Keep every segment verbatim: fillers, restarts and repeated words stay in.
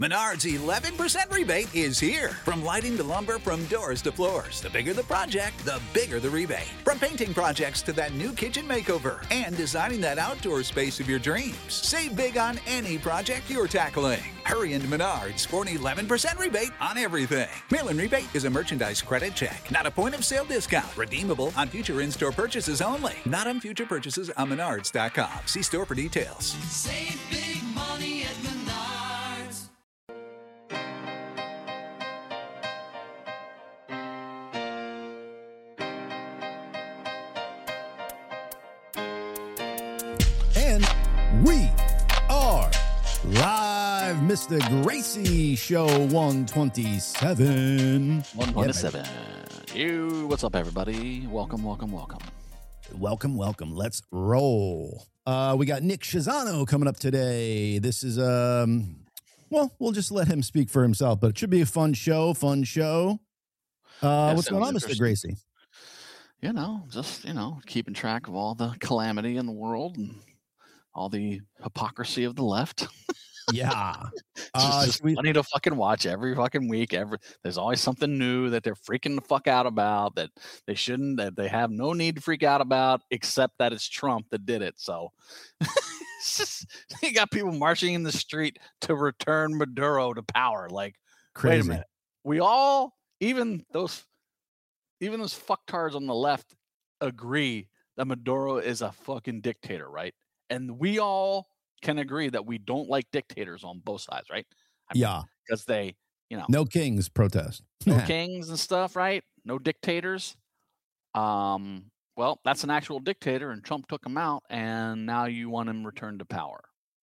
Menards eleven percent rebate is here. From lighting to lumber, from doors to floors. The bigger the project, the bigger the rebate. From painting projects to that new kitchen makeover and designing that outdoor space of your dreams. Save big on any project you're tackling. Hurry into Menards for an eleven percent rebate on everything. Mail-in rebate is a merchandise credit check, not a point-of-sale discount. Redeemable on future in-store purchases only. Not on future purchases on menards dot com. See store for details. Save big money at Menards. And we are live, Mister Gracie Show one twenty-seven. one twenty-seven. You, what's up, everybody? Welcome, welcome, welcome. Welcome, welcome. Let's roll. Uh, we got Nick Shizano coming up today. This is, um, well, we'll just let him speak for himself, but it should be a fun show, fun show. Uh, Yeah, what's going on, Mister Gracie? You know, just, you know, keeping track of all the calamity in the world and all the hypocrisy of the left. Yeah. It's Uh, just we- funny to fucking watch every fucking week. Every There's always something new that they're freaking the fuck out about that they shouldn't, that they have no need to freak out about, except that it's Trump that did it. So it's just, you got people marching in the street to return Maduro to power. Like, Crazy. wait a minute. We all, even those, even those fucktards on the left agree that Maduro is a fucking dictator, right? And we all can agree that we don't like dictators on both sides, right? I mean, Yeah. because they, you know, No kings protest. no kings and stuff, right? No dictators. Um, well, that's an actual dictator, and Trump took him out, and now you want him returned to power.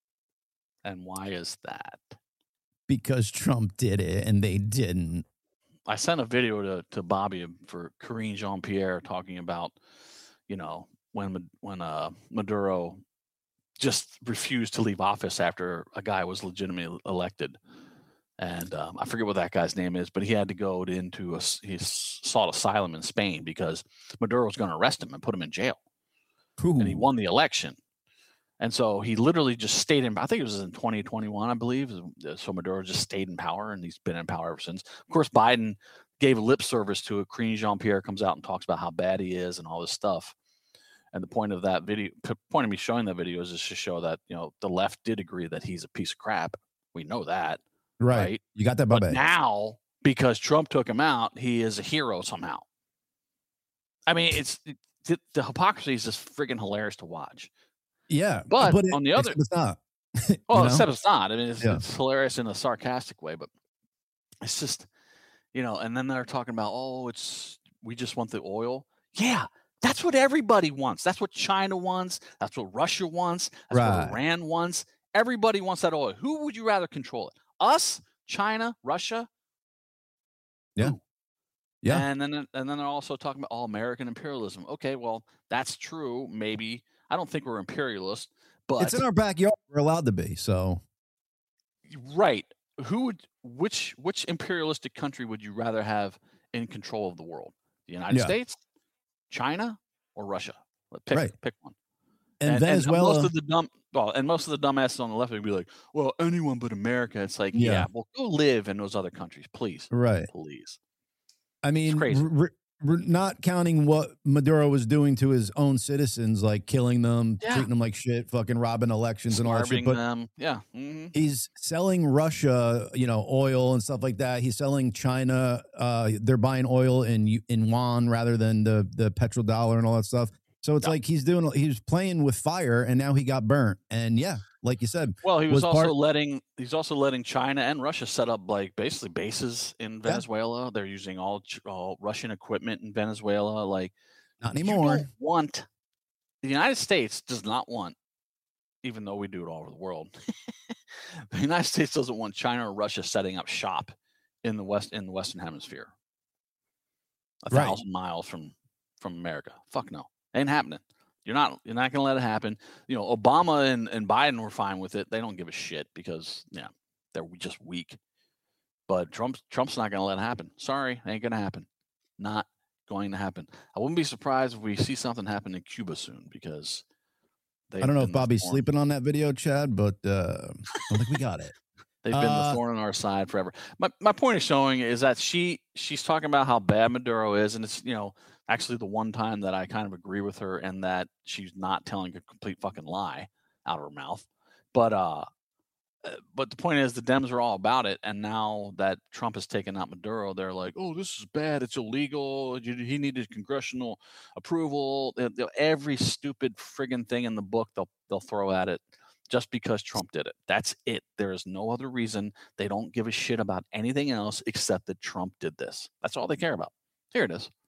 And why is that? Because Trump did it and they didn't. I sent a video to, to Bobby for Karine Jean-Pierre talking about, you know, when Ma- when uh, Maduro just refused to leave office after a guy was legitimately elected. And um, I forget what that guy's name is, but he had to go to, into a, s- he s- sought asylum in Spain because Maduro was going to arrest him and put him in jail. Ooh. And he won the election. And so he literally just stayed in, I think it was in twenty twenty-one, I believe. So Maduro just stayed in power, and he's been in power ever since. Of course, Biden gave lip service to it. Karine Jean-Pierre comes out and talks about how bad he is and all this stuff. And the point of that video, p- point of me showing that video is just to show that, you know, the left did agree that he's a piece of crap. We know that. Right. Right. You got that, But Bubba. now, because Trump took him out, he is a hero somehow. I mean, it's it, the, the hypocrisy is just friggin' hilarious to watch. Yeah. But it- on the other- except it's not. Well, You know? except it's not. I mean, it's, Yeah. it's hilarious in a sarcastic way, but it's just, you know, and then they're talking about, oh, it's, we just want the oil. Yeah, that's what everybody wants. That's what China wants. That's what Russia wants. That's Right. what Iran wants. Everybody wants that oil. Who would you rather control it? Us, China, Russia? Yeah. Who? Yeah. And then, and then they're also talking about all American imperialism. Okay, well, that's true. Maybe. I don't think we're imperialist, but It's in our backyard. We're allowed to be. So right. Who would which which imperialistic country would you rather have in control of the world? The United Yeah. States, China, or Russia? Let- Pick Right. pick one. and, Venezuela. most of the dumb well, and most of the dumbasses on the left would be like, well, anyone but America. It's like, Yeah. yeah, well, go live in those other countries, please. right. Please. I mean, crazy. r- r- r- not counting what Maduro was doing to his own citizens, like killing them, Yeah. treating them like shit, fucking robbing elections and all that shit. Starving But them. Yeah. mhm. he's selling Russia, you know, oil and stuff like that. He's selling China. Uh, they're buying oil in y- in yuan rather than the the petrodollar and all that stuff. So it's Yeah. like he's doing, he's playing with fire, and now he got burnt. And yeah, like you said, Well, he was, was also part- letting he's also letting China and Russia set up like basically bases in Venezuela. They're using all Ch- all Russian equipment in Venezuela. Like not you anymore. don't want the United States does not want, even though we do it all over the world. The United States doesn't want China or Russia setting up shop in the west in the Western Hemisphere, a Right. thousand miles from from America. Fuck no, ain't happening. You're not you're not gonna let it happen. You know, Obama and, and Biden were fine with it. They don't give a shit because yeah, they're just weak. But Trump's Trump's not gonna let it happen. Sorry, ain't gonna happen. Not going to happen. I wouldn't be surprised if we see something happen in Cuba soon because they I don't know if Bobby's sleeping on that video, Chad, but uh, I don't think we got it. They've been Uh, the thorn in our side forever. My my point of showing is that she she's talking about how bad Maduro is, and it's you know actually the one time that I kind of agree with her and that she's not telling a complete fucking lie out of her mouth. But uh, uh, but the point is the Dems are all about it, and now that Trump has taken out Maduro, they're like, oh, this is bad. It's illegal. You- He needed congressional approval. They- they'll- Every stupid friggin' thing in the book they'll they'll throw at it just because Trump did it. That's it. There is no other reason. They don't give a shit about anything else except that Trump did this. That's all they care about. Here it is.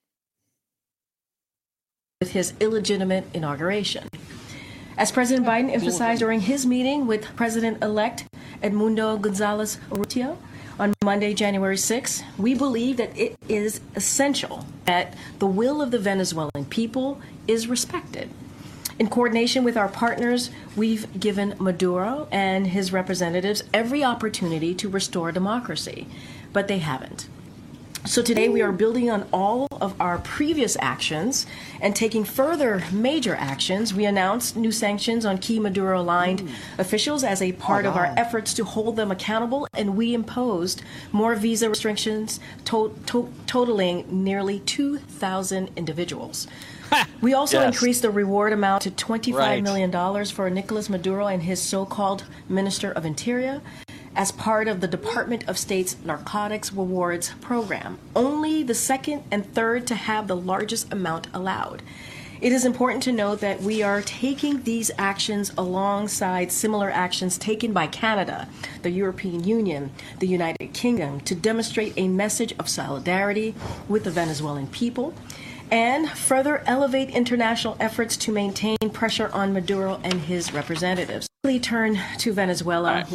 With his illegitimate inauguration. As President Biden emphasized during his meeting with President-elect Edmundo Gonzalez Urrutia on Monday, January sixth, we believe that it is essential that the will of the Venezuelan people is respected. In coordination with our partners, we've given Maduro and his representatives every opportunity to restore democracy, but they haven't. So today we are building on all of our previous actions and taking further major actions. We announced new sanctions on key Maduro-aligned officials as a part of our efforts to hold them accountable, and we imposed more visa restrictions to- to- totaling nearly two thousand individuals. We also Yes. increased the reward amount to twenty-five Right. million dollars for Nicolas Maduro and his so-called Minister of Interior as part of the Department of State's Narcotics Rewards program, only the second and third to have the largest amount allowed. It is important to note that we are taking these actions alongside similar actions taken by Canada, the European Union, the United Kingdom to demonstrate a message of solidarity with the Venezuelan people and further elevate international efforts to maintain pressure on Maduro and his representatives. Please turn to Venezuela. All right.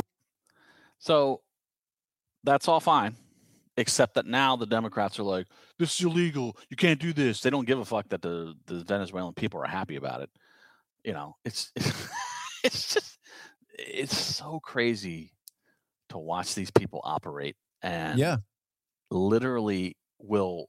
So that's all fine, except that now the Democrats are like, this is illegal. You can't do this. They don't give a fuck that the, the Venezuelan people are happy about it. You know, it's it's just it's so crazy to watch these people operate and yeah. literally will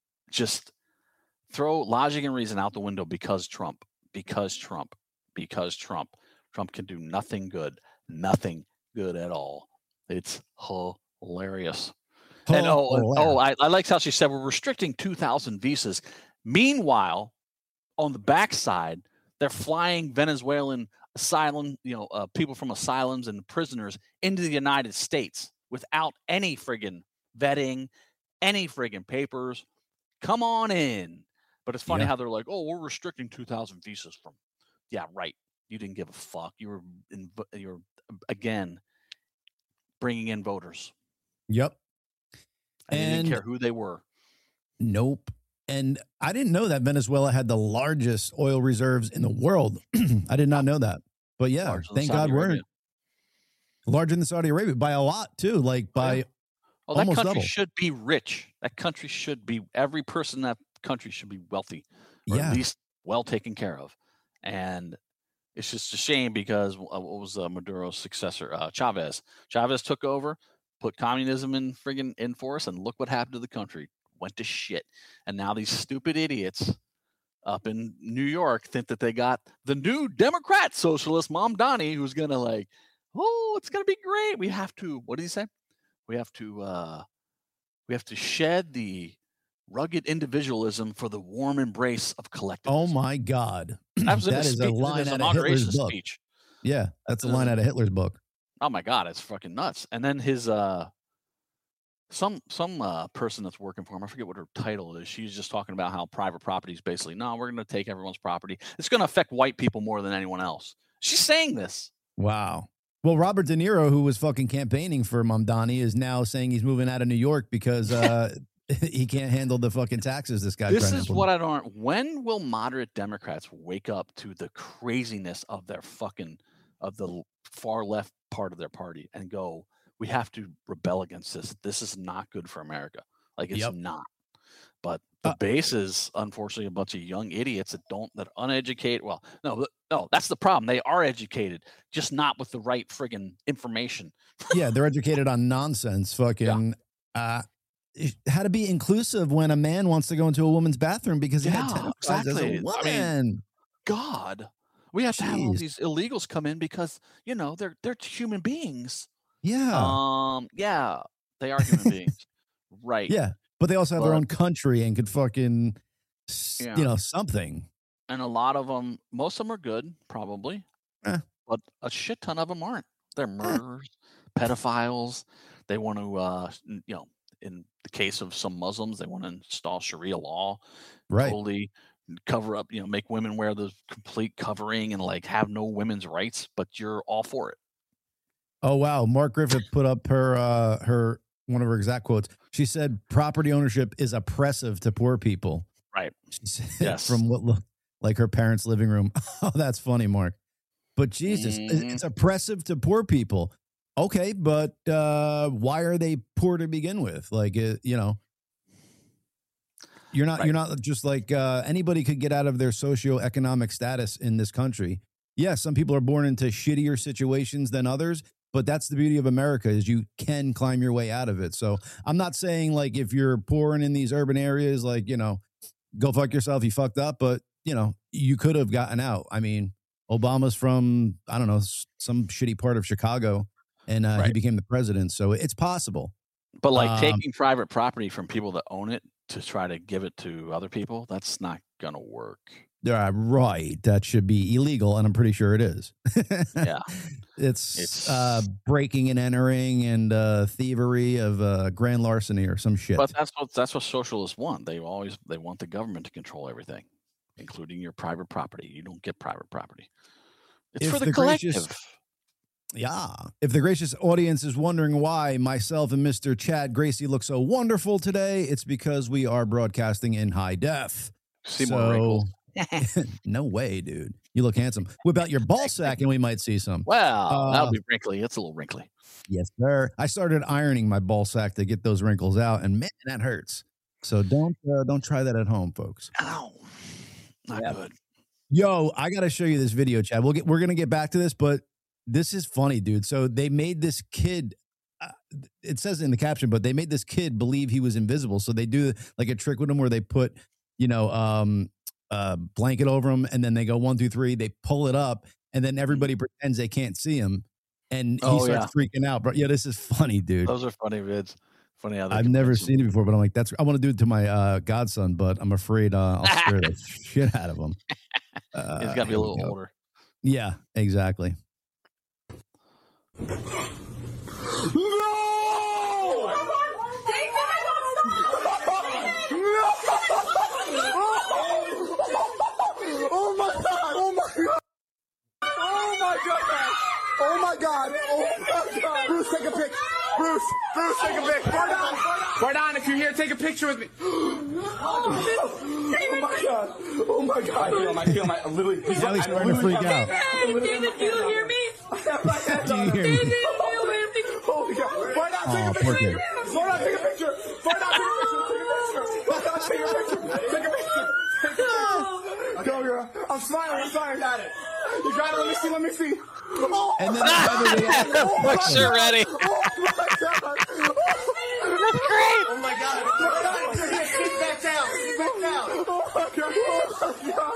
just throw logic and reason out the window because Trump, because Trump, because Trump. Trump can do nothing good, nothing good at all. It's hilarious. And oh, and, oh, I, I like how she said we're restricting two thousand visas. Meanwhile, on the backside, they're flying Venezuelan asylum, you know, uh, people from asylums and prisoners into the United States without any friggin' vetting, any friggin' papers. Come on in. But it's funny Yeah. how they're like, oh, we're restricting two thousand visas from. Yeah, right. You didn't give a fuck. You were in, you were again bringing in voters. Yep. And, you And didn't care who they were. nope. And I didn't know that Venezuela had the largest oil reserves in the world. I did not know that. But yeah, Larger than thank Saudi God we're Arabia. larger than Saudi Arabia by a lot too. Like by yeah. Oh, that almost country double. should be rich. That country should be, every person in that country should be wealthy, or Yeah. at least well taken care of. And it's just a shame because uh, what was uh, Maduro's successor? Uh, Chavez. Chavez took over, put communism in friggin' in force, and look what happened to the country. Went to shit. And now these stupid idiots up in New York think that they got the new Democrat socialist Mamdani, who's gonna like, oh, it's gonna be great. We have to. What did he say? We have to. Uh, we have to shed the rugged individualism for the warm embrace of collectivism. Oh my God. That was in That his is a speech- in line his out of inauguration Hitler's book. speech. Yeah. That's a Uh, line out of Hitler's book. Oh my God, it's fucking nuts. And then his uh, some some uh, person that's working for him, I forget what her title is. She's just talking about how private property is basically no, we're going to take everyone's property. It's going to affect white people more than anyone else. She's saying this. Wow. Well, Robert De Niro, who was fucking campaigning for Mamdani, is now saying he's moving out of New York because uh, he can't handle the fucking taxes this guy's This trying to is implement. what I don't. When will moderate Democrats wake up to the craziness of their fucking of the l- far left part of their party and go, we have to rebel against this. This is not good for America. Like it's Yep. not. But the Uh, base is unfortunately a bunch of young idiots that don't that are uneducated. Well, no, th- no, that's the problem. They are educated, just not with the right friggin' information. Yeah, they're educated on nonsense. Fucking uh, how to be inclusive when a man wants to go into a woman's bathroom because he Yeah, identifies exactly. as I a mean, woman. God, we have to have all Jeez. these illegals come in because you know they're they're human beings. Yeah. Um, yeah, they are human beings, right? Yeah. But they also have their But- own country and could fucking, s Yeah. you know, something. And a lot of them, most of them are good, probably, Eh. but a shit ton of them aren't. They're murderers, pedophiles. They want to, uh, n- you know, in the case of some Muslims, they want to install Sharia law, Right. totally cover up, you know, make women wear the complete covering and like have no women's rights, but you're all for it. Oh, wow. Mark Griffith put up her, uh, her, one of her exact quotes. She said, property ownership is oppressive to poor people. Right. She said, Yes. from what looked like her parents' living room. Oh, that's funny, Mark. But Jesus, it- Mhm. it's oppressive to poor people. Okay, but uh, why are they poor to begin with? Like, uh, you know, you're not Right. you're not just like uh, anybody could get out of their socioeconomic status in this country. Yes, some people are born into shittier situations than others, but that's the beauty of America is you can climb your way out of it. So I'm not saying like if you're poor and in these urban areas, like, you know, go fuck yourself, you fucked up, but you know, you could have gotten out. I mean, Obama's from, I don't know, s- some shitty part of Chicago, and uh, he Right. became the president. So it's possible. But like Um, taking private property from people that own it to try to give it to other people, that's not gonna work. Yeah, right. That should be illegal, and I'm pretty sure it is. Yeah. It's, It's- uh, breaking and entering and uh, thievery of uh, grand larceny or some shit. But that's what that's what socialists want. They always they want the government to control everything, including your private property. You don't get private property. It's If for the, the gracious- collective. Yeah. If the gracious audience is wondering why myself and Mister Chad Gracie look so wonderful today, it's because we are broadcasting in high def. See more wrinkles. No way, dude. You look handsome. Whip out your ball sack and we might see some. Well, Uh, that'll be wrinkly. It's a little wrinkly. Yes, sir. I started ironing my ball sack to get those wrinkles out, and man, that hurts. So don't uh, don't try that at home, folks. Ow. Not Yeah. good. Yo, I gotta show you this video, Chad. We'll get we're gonna get back to this, but this is funny, dude. So they made this kid. Uh, it says in the caption, but they made this kid believe he was invisible. So they do like a trick with him where they put, you know, um, a blanket over him, and then they go one, two, three. They pull it up, and then everybody pretends they can't see him, and he Oh, starts freaking out. But yeah, this is funny, dude. Those are funny vids. Funny how they I've never convince them. seen it before, but I'm like, that's. I want to do it to my uh, godson, but I'm afraid uh, I'll scare the shit out of him. Uh, He's got to be here a we little go. older. Yeah, exactly. Oh my god! Oh my god! Oh my god! Oh my god! Oh my god! Bruce, take a pic. Bruce, Bruce, take a pic. Bardon, Bardon, if you're here, take a picture with me. Oh my god! Oh my god! I feel my, I feel my, I literally. He's Now he's starting to freak out. David, do you hear me? Do you hear me? David, Oh my god! Bardon, take Oh, a poor picture. kid. Bardon, take a picture. Bardon, take a picture. Bardon, take a picture. Take a picture. Take a picture. Go, girl. I'm smiling. I'm smiling. Got it. You got it. Let me see. Let me see. Oh, And then they have it- Picture ready. oh my god. That's great. Oh my god. Oh my god. Sit back down. Sit back down. Oh my god. Oh my god.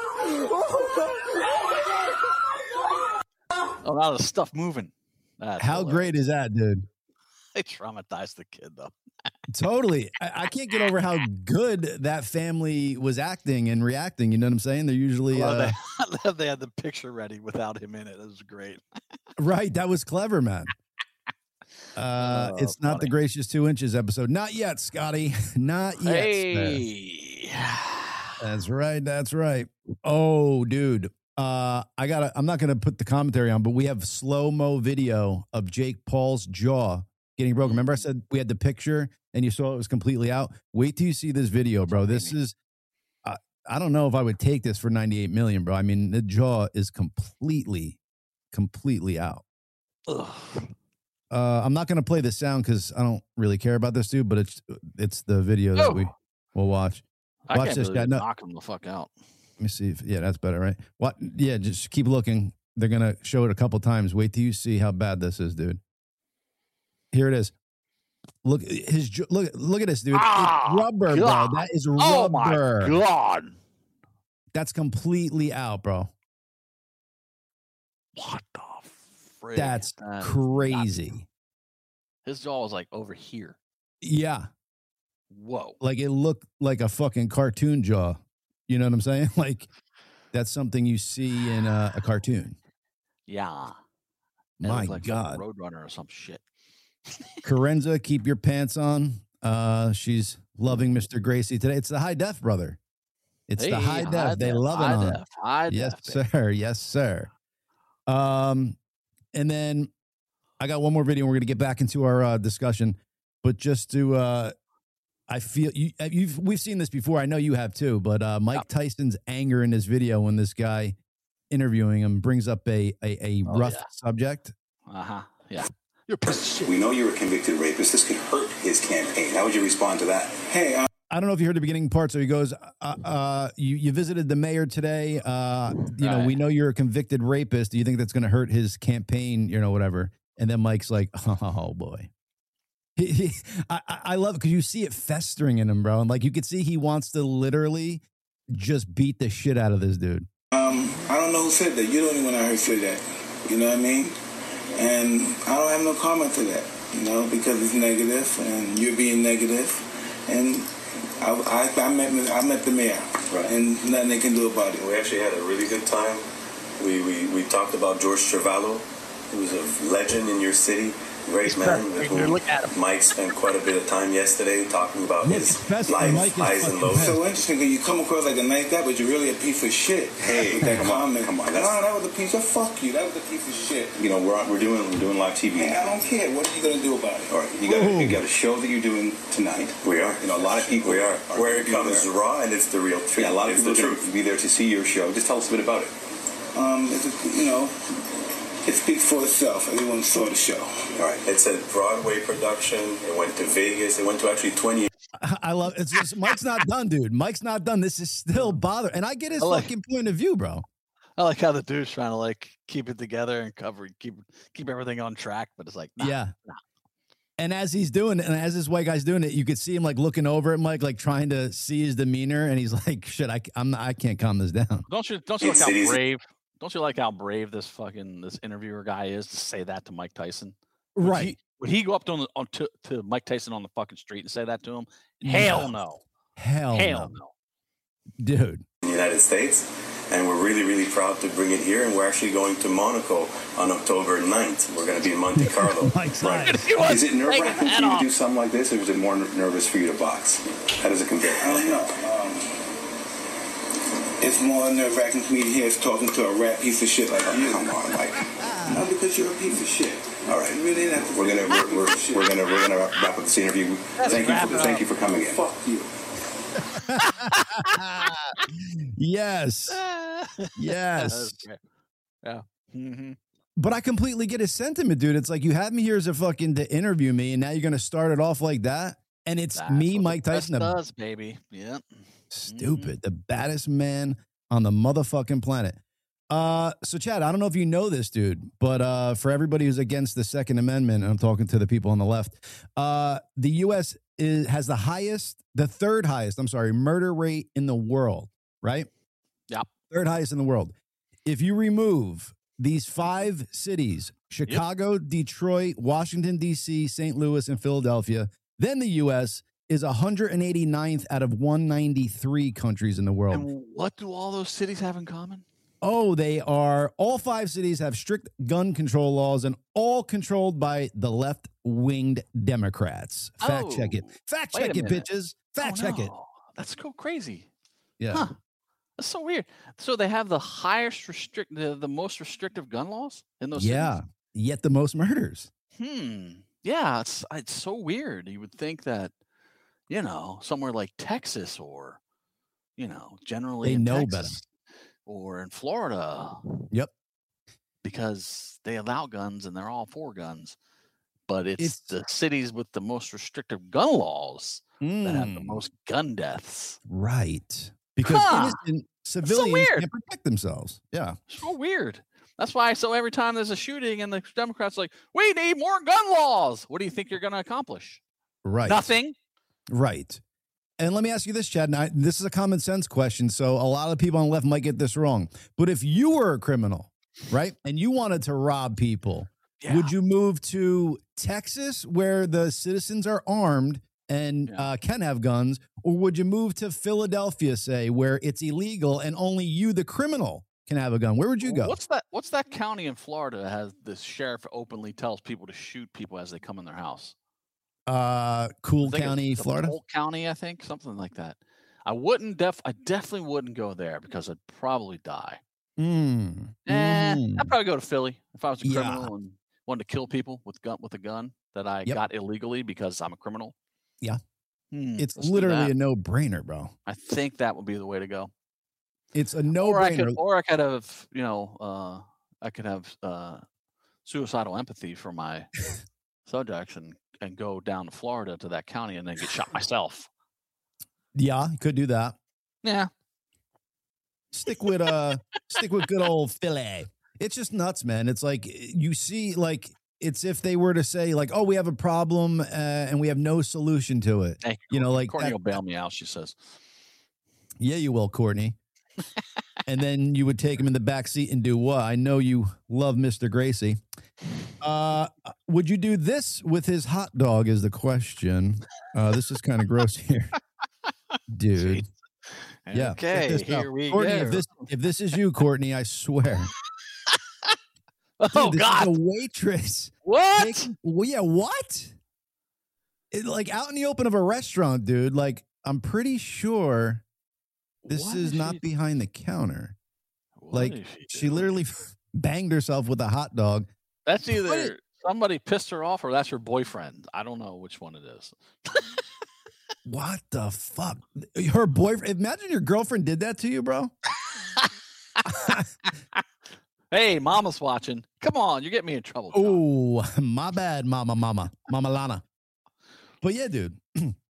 Oh my god. Oh, now the stuff moving. That's How hilarious. great is that, dude? They traumatized the kid though. Totally. I, I can't get over how good that family was acting and reacting. You know what I'm saying? They're usually Well, uh, they, I love they had the picture ready without him in it. It was great. right. That was clever, man. Uh, Oh, it's not the funny. gracious two inches episode. Not yet, Scotty. Not yet. Spaz. Hey. That's right. That's right. Oh, dude. Uh, I gotta. I'm not gonna put the commentary on, but we have slow mo video of Jake Paul's jaw getting broken. Remember, I said we had the picture, and you saw it was completely out. Wait till you see this video, bro. This is. Uh, I don't know if I would take this for ninety-eight million, bro. I mean, the jaw is completely, completely out. Ugh. Uh, I'm not gonna play the sound because I don't really care about this dude, but it's it's the video that Oh. we will watch. I Watch can't this believe guy. they No. knock him the fuck out. Let me see if yeah, that's better, right? What? Yeah, just keep looking. They're gonna show it a couple times. Wait till you see how bad this is, dude. Here it is. Look his jo- look look at this, dude. Ah, it's rubber, God. bro. That is Oh my rubber. god. That's completely out, bro. What the frick? That's That is crazy. His jaw was like over here. Yeah. Whoa. Like it looked like a fucking cartoon jaw. You know what I'm saying? Like that's something you see in a, a cartoon. Yeah. My like God. Roadrunner or some shit. Carenza, keep your pants on. Uh, she's loving Mister Gracie today. It's the High Def brother. It's Hey, the High Def. high They def, love it high on. def, high Yes, def, sir. Yes, sir. Um, and then I got one more video. We're going to get back into our uh, discussion, but just to, uh, I feel you. You've we've seen this before. I know you have too. But uh, Mike Yep. Tyson's anger in this video when this guy interviewing him brings up a a, a Oh, rough yeah. subject. Uh huh. Yeah. You're a piece of shit. We know you're a convicted rapist. This could hurt his campaign. How would you respond to that? Hey, uh, I don't know if you heard the beginning part. So he goes, uh, uh, you, you visited the mayor today. Uh, you know, Right. we know you're a convicted rapist. Do you think that's going to hurt his campaign? You know, whatever. And then Mike's like, oh boy. He, he, I, I I love it because you see it festering in him, bro. And like, you could see he wants to literally just beat the shit out of this dude. Um, I don't know who said that. You're the only one I heard say that. You know what I mean? And I don't have no comment to that, you know, because it's negative and you're being negative. And I, I, I, met, I met the mayor, Right. and nothing they can do about it. we actually had a really good time. We, we, we talked about George Trevallo, who's a legend in your city. Great man with whom Look at him. Mike spent quite a bit of time yesterday talking about Look, his Fest- life, Mike is highs and fucking lows. So interesting, because you come across like a nice guy, but you're really a piece of shit. Hey, with that come on, comment. come on, No, that's- that was a piece of fuck you. That was a piece of shit. You know, we're on, we're doing we're doing live T V And I now. don't care. What are you going to do about it? All right, you got Whoa. you got a show that you're doing tonight. We are. You know, a lot of people. We are. are Where it gonna be comes there. raw and it's the real truth. Yeah, a lot of it's people the are gonna truth. Be there to see your show. Just tell us a bit about it. Um, it's a, you know, it speaks for itself. Everyone saw the show. All right. It's a Broadway production. It went to Vegas. It went to actually twenty. I love it's just Mike's not done, dude. Mike's not done. This is still bother. And I get his I like- fucking point of view, bro. I like how the dude's trying to like keep it together and cover, keep keep everything on track, but it's like, nah, Yeah. nah. And as he's doing it, and as this white guy's doing it, you could see him like looking over at Mike, like trying to see his demeanor, and he's like, "Shit, I, I'm not, I can't calm this down." Don't you don't you like It's how cities- brave? Don't you like how brave this fucking this interviewer guy is to say that to Mike Tyson? Would Right? He, would he go up to, him on to, to Mike Tyson on the fucking street and say that to him? Hell no. Hell, Hell no. no. Dude. in the United States, and we're really, really proud to bring it here. And we're actually going to Monaco on October ninth. We're going to be in Monte Carlo. Mike's Right. eyes. Is it nerve Take wracking his for hat you to off. do something like this, or is it more ner- nervous for you to box? How does it compare? I don't know. Um, it's more nerve wracking for me to hear us talking to a rat piece of shit like you. Come on, Mike. No, because you're a piece of shit. All right. You really didn't have to We're gonna we're, we're, we're gonna we're gonna wrap up this interview. Thank you wrap for it thank up. you for coming in. fuck you. Yes. That Yes. was great. Yeah. hmm But I completely get his sentiment, dude. It's like you had me here as a fucking to interview me, and now you're gonna start it off like that. And it's That's me, what Mike the press Tyson, the does, baby. Yeah. stupid, the baddest man on the motherfucking planet. Uh, so Chad, I don't know if you know this, dude, but uh, for everybody who's against the Second Amendment, and I'm talking to the people on the left, uh, the U S is, has the highest, the third highest, I'm sorry, murder rate in the world, right? Yep. Third highest in the world. If you remove these five cities, Chicago, Detroit, Washington, D C, Saint Louis, and Philadelphia, then the U S is one hundred eighty-ninth out of one hundred ninety-three countries in the world. And what do all those cities have in common? Oh, they are, all five cities have strict gun control laws and all controlled by the left-winged Democrats. Fact check it. Oh, Fact wait a check it, minute. bitches. Fact Oh, check it. no. That's so crazy. Yeah. Huh. That's so weird. So they have the highest restrict, the, the most restrictive gun laws in those Yeah. cities? Yet the most murders. Hmm. Yeah, it's it's so weird. You would think that, you know, somewhere like Texas or, you know, generally They in know better. Texas or in Florida, Yep. because they allow guns and they're all for guns. But it's, It's- the cities with the most restrictive gun laws that have the Mm, most gun deaths. right. Because Huh. innocent civilians weird. can't protect themselves. Yeah. So weird. That's why. So every time there's a shooting and the Democrats are like, we need more gun laws. What do you think you're going to accomplish? Right. Nothing. Right. And let me ask you this, Chad. And I, this is a common sense question. So a lot of people on the left might get this wrong. But if you were a criminal, right, and you wanted to rob people, Yeah. Would you move to Texas where the citizens are armed and Yeah. uh, can have guns, or would you move to Philadelphia, say, where it's illegal and only you, the criminal, can have a gun? Where would you go? What's that? What's that county in Florida that has the sheriff openly tells people to shoot people as they come in their house? Uh, Cool I think County, it's Florida. Polk County, I think, something like that. I wouldn't def. I definitely wouldn't go there because I'd probably die. Mm. Eh, Mhm. I'd probably go to Philly if I was a Yeah. criminal and wanted to kill people with gun with a gun that I Yep. got illegally because I'm a criminal. Yeah. Hmm, It's let's do literally that. a no-brainer, bro. I think that would be the way to go. It's a Or I no-brainer. could, or I could have, you know, uh, I could have uh, suicidal empathy for my subjects and and go down to Florida to that county and then get shot myself. Yeah, you could do that. Yeah, Stick with uh, stick with good old Philly. It's just nuts, man. It's like you see, like it's if they were to say, like, "Oh, we have a problem uh, and we have no solution to it." hey, You know, like Courtney that- will bail me out. She says, Yeah, you will, Courtney. And then you would take him in the back seat and do what? I know you love Mister Gracie. Uh, would you do this with his hot dog? Is the question. Uh, this is kind of gross here, dude. Yeah. check "Okay, this out. here we Courtney, go." if this if this is you, Courtney, I swear. oh Dude, this God, is a waitress. what? Taking- well, yeah, what? It, like out in the open of a restaurant, dude. Like I'm pretty sure this What is did not she- behind the counter. what like, did She do? literally banged herself with a hot dog. That's Put it- either somebody pissed her off or that's her boyfriend. I don't know which one it is. What the fuck? Her boyfriend. Imagine your girlfriend did that to you, bro. Hey, mama's watching. Come on, you're getting me in trouble. John. Oh, my bad, mama, mama, mama Lana. But yeah, dude.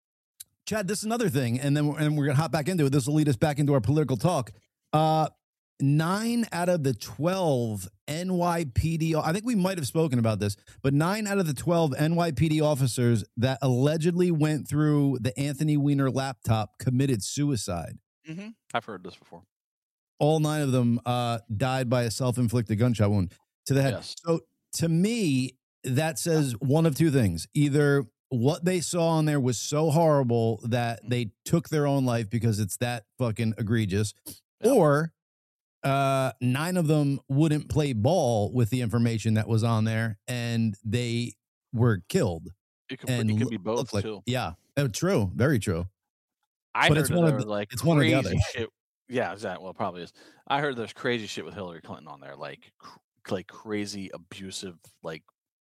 Chad, this is another thing, and then we're, and we're gonna hop back into it. This will lead us back into our political talk. Uh, nine out of the twelve N Y P D. I think we might have spoken about this, but nine out of the twelve N Y P D officers that allegedly went through the Anthony Weiner laptop committed suicide. Mhm. I've heard this before. All nine of them uh, died by a self-inflicted gunshot wound to the head. Yes. So to me, that says one of two things: either what they saw on there was so horrible that they took their own life because it's that fucking egregious, Yeah. or uh, nine of them wouldn't play ball with the information that was on there, and they were killed. It could, And it could look- be both look like- too. Yeah, oh, true, very true. I but heard it's that one of there the- was, like it's one or the crazy other. shit. Yeah, exactly. Well, it probably is. I heard there's crazy shit with Hillary Clinton on there, like cr- like crazy abusive, like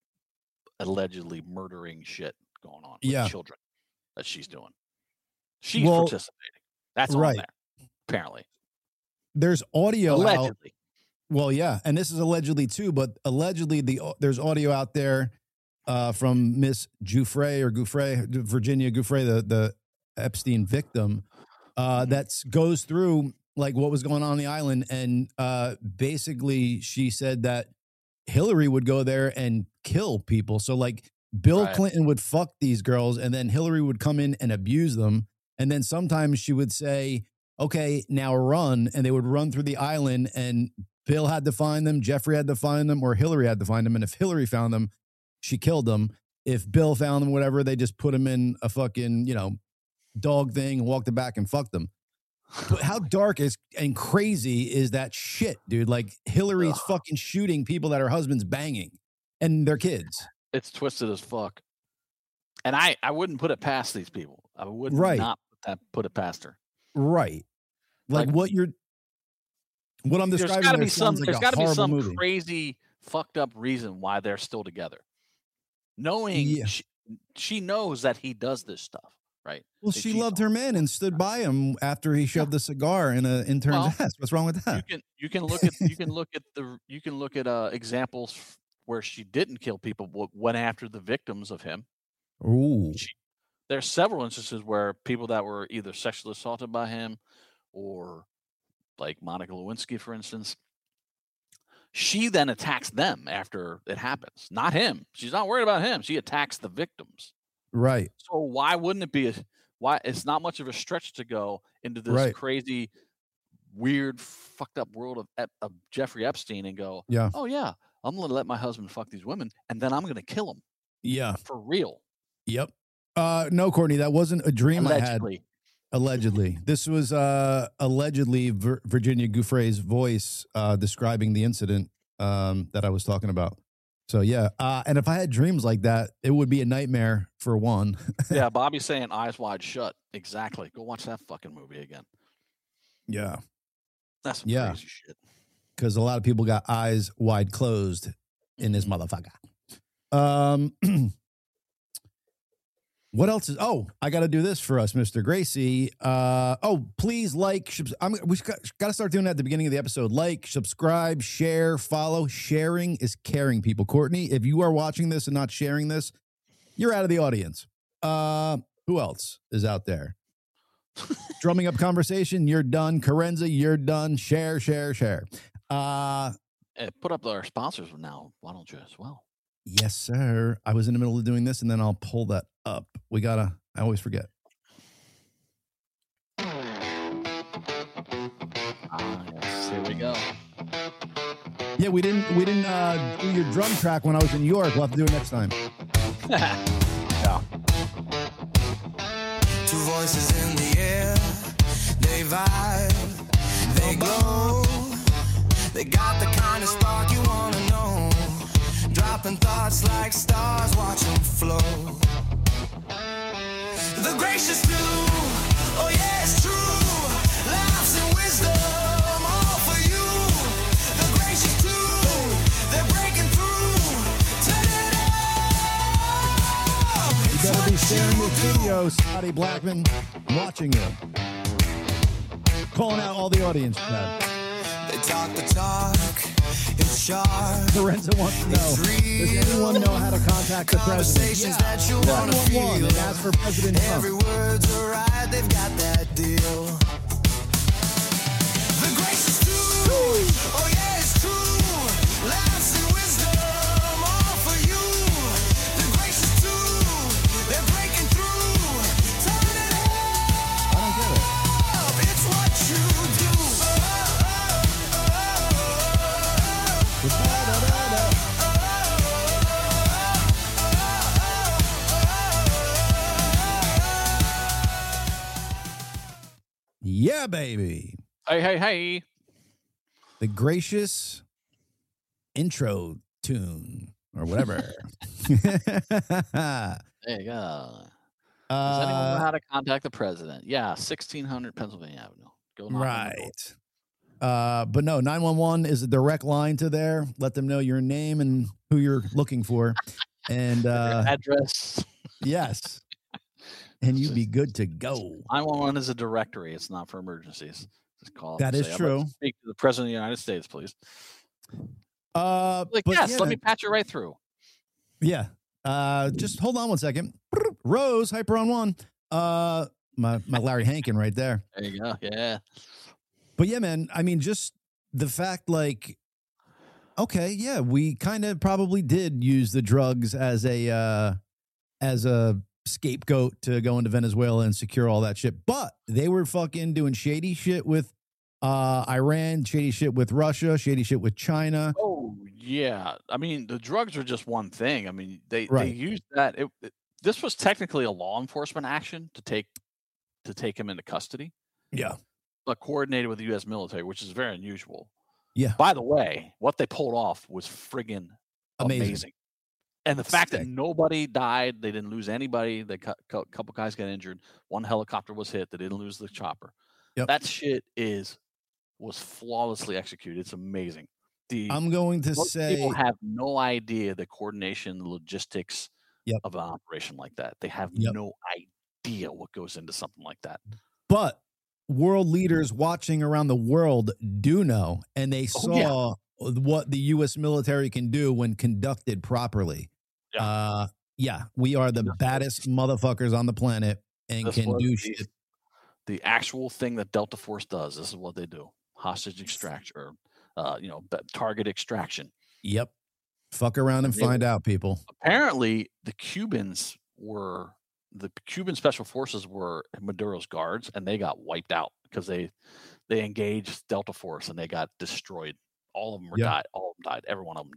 allegedly murdering shit going on with Yeah. children that she's doing. She's Well, participating. That's right. on there, apparently. There's audio out. Allegedly. Well, yeah, and this is allegedly too, but allegedly the there's audio out there uh, from Miss Giuffre or Gouffre, Virginia Gouffre, the the Epstein victim, uh, that goes through like what was going on on the island, and uh, basically she said that Hillary would go there and kill people. So like Bill Right. Clinton would fuck these girls, and then Hillary would come in and abuse them, and then sometimes she would say, "Okay, now run," and they would run through the island, and Bill had to find them, Jeffrey had to find them, or Hillary had to find them. And if Hillary found them, she killed them. If Bill found them, whatever, they just put them in a fucking, you know, dog thing and walked it back and fucked them. But how dark is and crazy is that shit, dude? Like Hillary's Ugh. fucking shooting people that her husband's banging and their kids. It's twisted as fuck. And I, I wouldn't put it past these people. I would Right. not put that put it past her. Right. Like, Like- what you're, what I'm There's describing got to there be some. sounds like There's a got to be horrible some movie. crazy fucked up reason why they're still together. Knowing Yeah. she, she knows that he does this stuff, right? Well, They she cheat loved on her him. man and stood by him after he shoved the cigar in an intern's Well, ass. What's wrong with You that? can you can look at you can look at the you can look at uh, examples f- where she didn't kill people but went after the victims of him. Ooh. There's several instances where people that were either sexually assaulted by him or like Monica Lewinsky, for instance, she then attacks them after it happens, not him. She's not worried about him. She attacks the victims. Right. So why wouldn't it be a, why it's not much of a stretch to go into this Right. crazy, weird, fucked up world of, Ep- of Jeffrey Epstein and go, Yeah. oh yeah, I'm going to let my husband fuck these women, and then I'm going to kill them. Yeah. For real. Yep. Uh, no, Courtney, that wasn't a dream Allegedly. I had. Allegedly. This was uh, allegedly Vir- Virginia Gouffre's voice uh, describing the incident um, that I was talking about. So, yeah. Uh, and if I had dreams like that, it would be a nightmare for one. Yeah, Bobby's saying Eyes Wide Shut. Exactly. Go watch that fucking movie again. Yeah. That's some Yeah. crazy shit. Because a lot of people got eyes wide closed in this motherfucker. Um, what else is? Oh, I got to do this for us, Mister Gracie. Uh, oh, please like. I'm, we got, got to start doing that at the beginning of the episode. Like, subscribe, share, follow. Sharing is caring, people. Courtney, if you are watching this and not sharing this, you're out of the audience. Uh, who else is out there? Drumming up conversation. You're done. Carenza, you're done. Share, share, share. Uh, Hey, put up our sponsors now. Why don't you as well? Yes, sir. I was in the middle of doing this, and then I'll pull that up. We gotta. I always forget. Ah, yes. Here we go. Yeah, we didn't. We didn't uh, do your drum track when I was in New York. We'll have to do it next time. Yeah. Two voices in the air, they vibe, they glow. They got the kind of spark you wanna know. Dropping thoughts like stars, watch them flow. The gracious few, oh yeah, it's true. Laughs and wisdom, all for you. The gracious two, they're breaking through. Turn it up. You better be sharing this video, Scotty Blackman. I'm watching you. Calling out all the audience, Chad. They talk the talk, it's sharp. Lorenzo wants to know, does anyone know how to contact the president? Conversations that you wanna nine one one feel. and ask for President Every Trump. word's alright, they've got that deal. The gracious two, oh yeah, it's true. Laughs and wisdom, all for you. The gracious two, they're breaking through. Turn it up. I don't get it. It's what you do. Yeah, baby. Hey, hey, hey. The gracious intro tune or whatever. There you go. Does anyone know uh, how to contact the president? Yeah, sixteen hundred Pennsylvania Avenue. Go knock on the door. right. Uh, but no, nine one one is a direct line to there. Let them know your name and who you're looking for. And uh, Address. yes. And you'd be good to go. nine one one is a directory. It's not for emergencies. Just call up That and is say, "I'd like true. to speak to the president of the United States, please." Uh, Like, but yes, yeah, let me patch you right through. Yeah. Uh, just hold on one second. Rose, Hyper on one. Uh, my, my Larry Hankin right there. There you go. Yeah. But yeah, man, I mean, just the fact, like, okay, yeah, we kind of probably did use the drugs as a uh, as a scapegoat to go into Venezuela and secure all that shit. But they were fucking doing shady shit with uh, Iran, shady shit with Russia, shady shit with China. Oh yeah. I mean, the drugs are just one thing. I mean, they Right. they used that. It, it, this was technically a law enforcement action to take to take him into custody, Yeah. but coordinated with the U S military, which is very unusual. Yeah. By the way, what they pulled off was friggin' Amazing. amazing. And the fact Sick. that nobody died, they didn't lose anybody. The cou- cou- couple guys got injured. One helicopter was hit. They didn't lose the chopper. Yep. That shit is was flawlessly executed. It's amazing. The I'm going to most say, people have no idea the coordination, the logistics Yep. of an operation like that. They have Yep. no idea what goes into something like that. but world leaders watching around the world do know, and they Oh, yeah. saw what the U S military can do when conducted properly. Yeah. Uh, yeah, we are the That's what- baddest motherfuckers on the planet and That's can what do the- shit. The actual thing that Delta Force does. This is what they do: hostage extraction, or uh, you know, b- target extraction. Yep. Fuck around and They- find out, people. Apparently, the Cubans were the Cuban special forces were Maduro's guards, and they got wiped out because they they engaged Delta Force and they got destroyed. All of them were Yeah. died. All of them died. Every one of them died.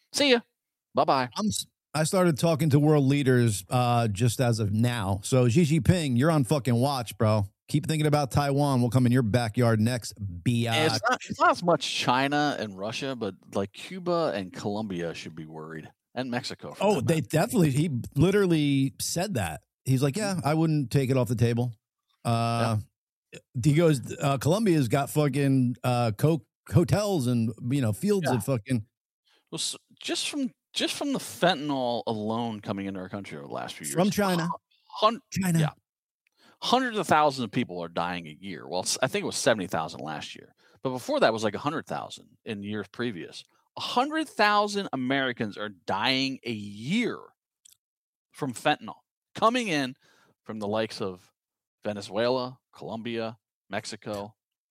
See ya. Bye-bye. I'm, I started talking to world leaders uh, just as of now. So Xi Jinping, you're on fucking watch, bro. Keep thinking about Taiwan. We'll come in your backyard next. Biatch. It's not, it's not as much China and Russia, but like Cuba and Colombia should be worried, and Mexico. for Oh, that they matter. definitely. He literally said that. He's like, yeah, I wouldn't take it off the table. Uh, He goes, uh, Colombia's got fucking uh, coke hotels and you know fields Yeah. of fucking. Well, s- just from just from the fentanyl alone coming into our country over the last few years, From China. hun- China. yeah, hundreds of thousands of people are dying a year. Well, it's- I think it was seventy thousand last year, but before that was like a hundred thousand in years previous. A hundred thousand Americans are dying a year from fentanyl coming in from the likes of Venezuela, Colombia, Mexico,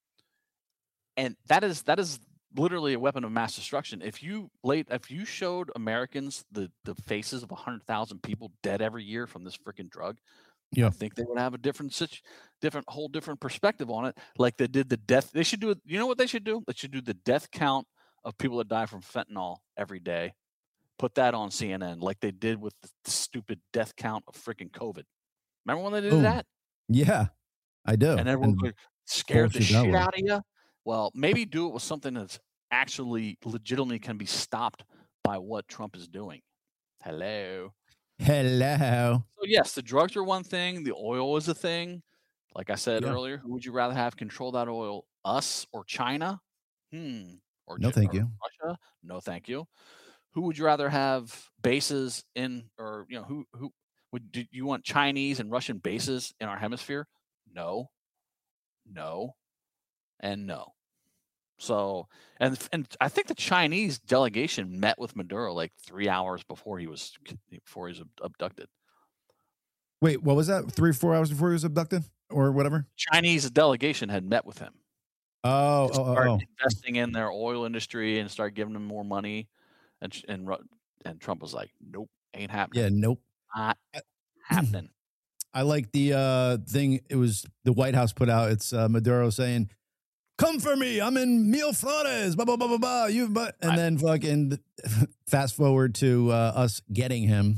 and that is that is literally a weapon of mass destruction. If you late, if you showed Americans the the faces of a hundred thousand people dead every year from this freaking drug, Yeah. I think they would have a different situ- different whole different perspective on it. Like they did the death. They should do it. You know what they should do? They should do the death count of people that die from fentanyl every day. Put that on C N N, like they did with the stupid death count of freaking COVID. Remember when they did Boom. that? Yeah, I do. And everyone And was scared the bullshit that shit way. out of you. Well, maybe do it with something that's actually legitimately can be stopped by what Trump is doing. Hello. Hello. So yes, the drugs are one thing. The oil is a thing. Like I said Yeah. earlier, who would you rather have control that oil, us or China? Hmm. Or No, J- thank or you. Russia? No, thank you. Who would you rather have bases in, or you know, who who would do you want Chinese and Russian bases in our hemisphere? No, no, and no. So, and and I think the Chinese delegation met with Maduro like three hours before he was before he was abducted. Wait, what was that? Three, four hours before he was abducted or whatever? Chinese delegation had met with him. Oh, to oh, start oh, oh. investing in their oil industry and start giving them more money, and sh- and Ru- and Trump was like, "Nope, ain't happening. Yeah, nope. Not happening." I like the uh, thing. It was the White House put out. It's uh, Maduro saying, "Come for me. I'm in Mil Flores." Blah blah blah blah blah. You but and Right. then fucking fast forward to uh, us getting him.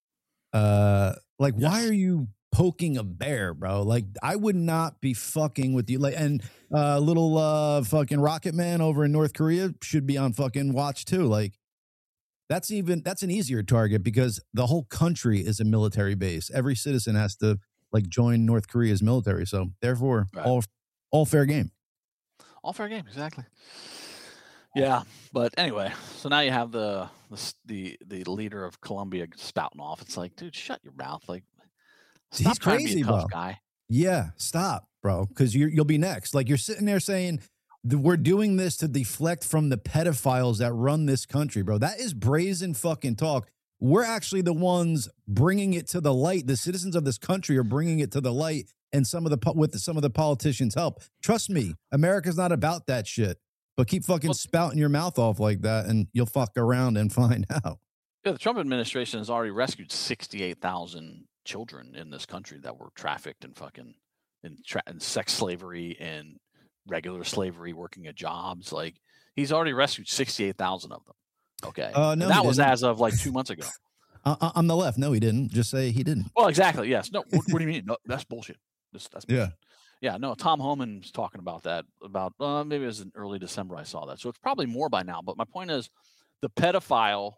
Uh, like, why Yes. are you poking a bear, bro? Like, I would not be fucking with you. Like, and uh, little uh, fucking Rocket Man over in North Korea should be on fucking watch too. Like, that's even that's an easier target because the whole country is a military base. Every citizen has to like join North Korea's military. So therefore, Right. all all fair game. All fair game, exactly. Yeah, but anyway, so now you have the the s- the, the leader of Colombia spouting off. It's like, dude, shut your mouth. Like, stop He's trying to crazy, be a tough bro. guy. Yeah, stop, bro, because you you'll be next. Like you're sitting there saying that we're doing this to deflect from the pedophiles that run this country, bro. That is brazen fucking talk. We're actually the ones bringing it to the light. The citizens of this country are bringing it to the light, and some of the po- with some of the politicians' help. Trust me, America's not about that shit. But keep fucking Well- spouting your mouth off like that, and you'll fuck around and find out. Yeah, the Trump administration has already rescued sixty-eight thousand children in this country that were trafficked and fucking in, tra- in sex slavery and regular slavery, working at jobs. Like, he's already rescued sixty-eight thousand of them. Okay, Uh, And no, that he was didn't. as of like two months ago. Uh, uh, on the left, no, he didn't. Just say he didn't. Well, exactly. Yes. No. What, what do you mean? No, that's bullshit. That's, that's Yeah. bullshit. Yeah. No. Tom Homan's talking about that. About uh, maybe it was in early December. I saw that. So it's probably more by now. But my point is, the pedophile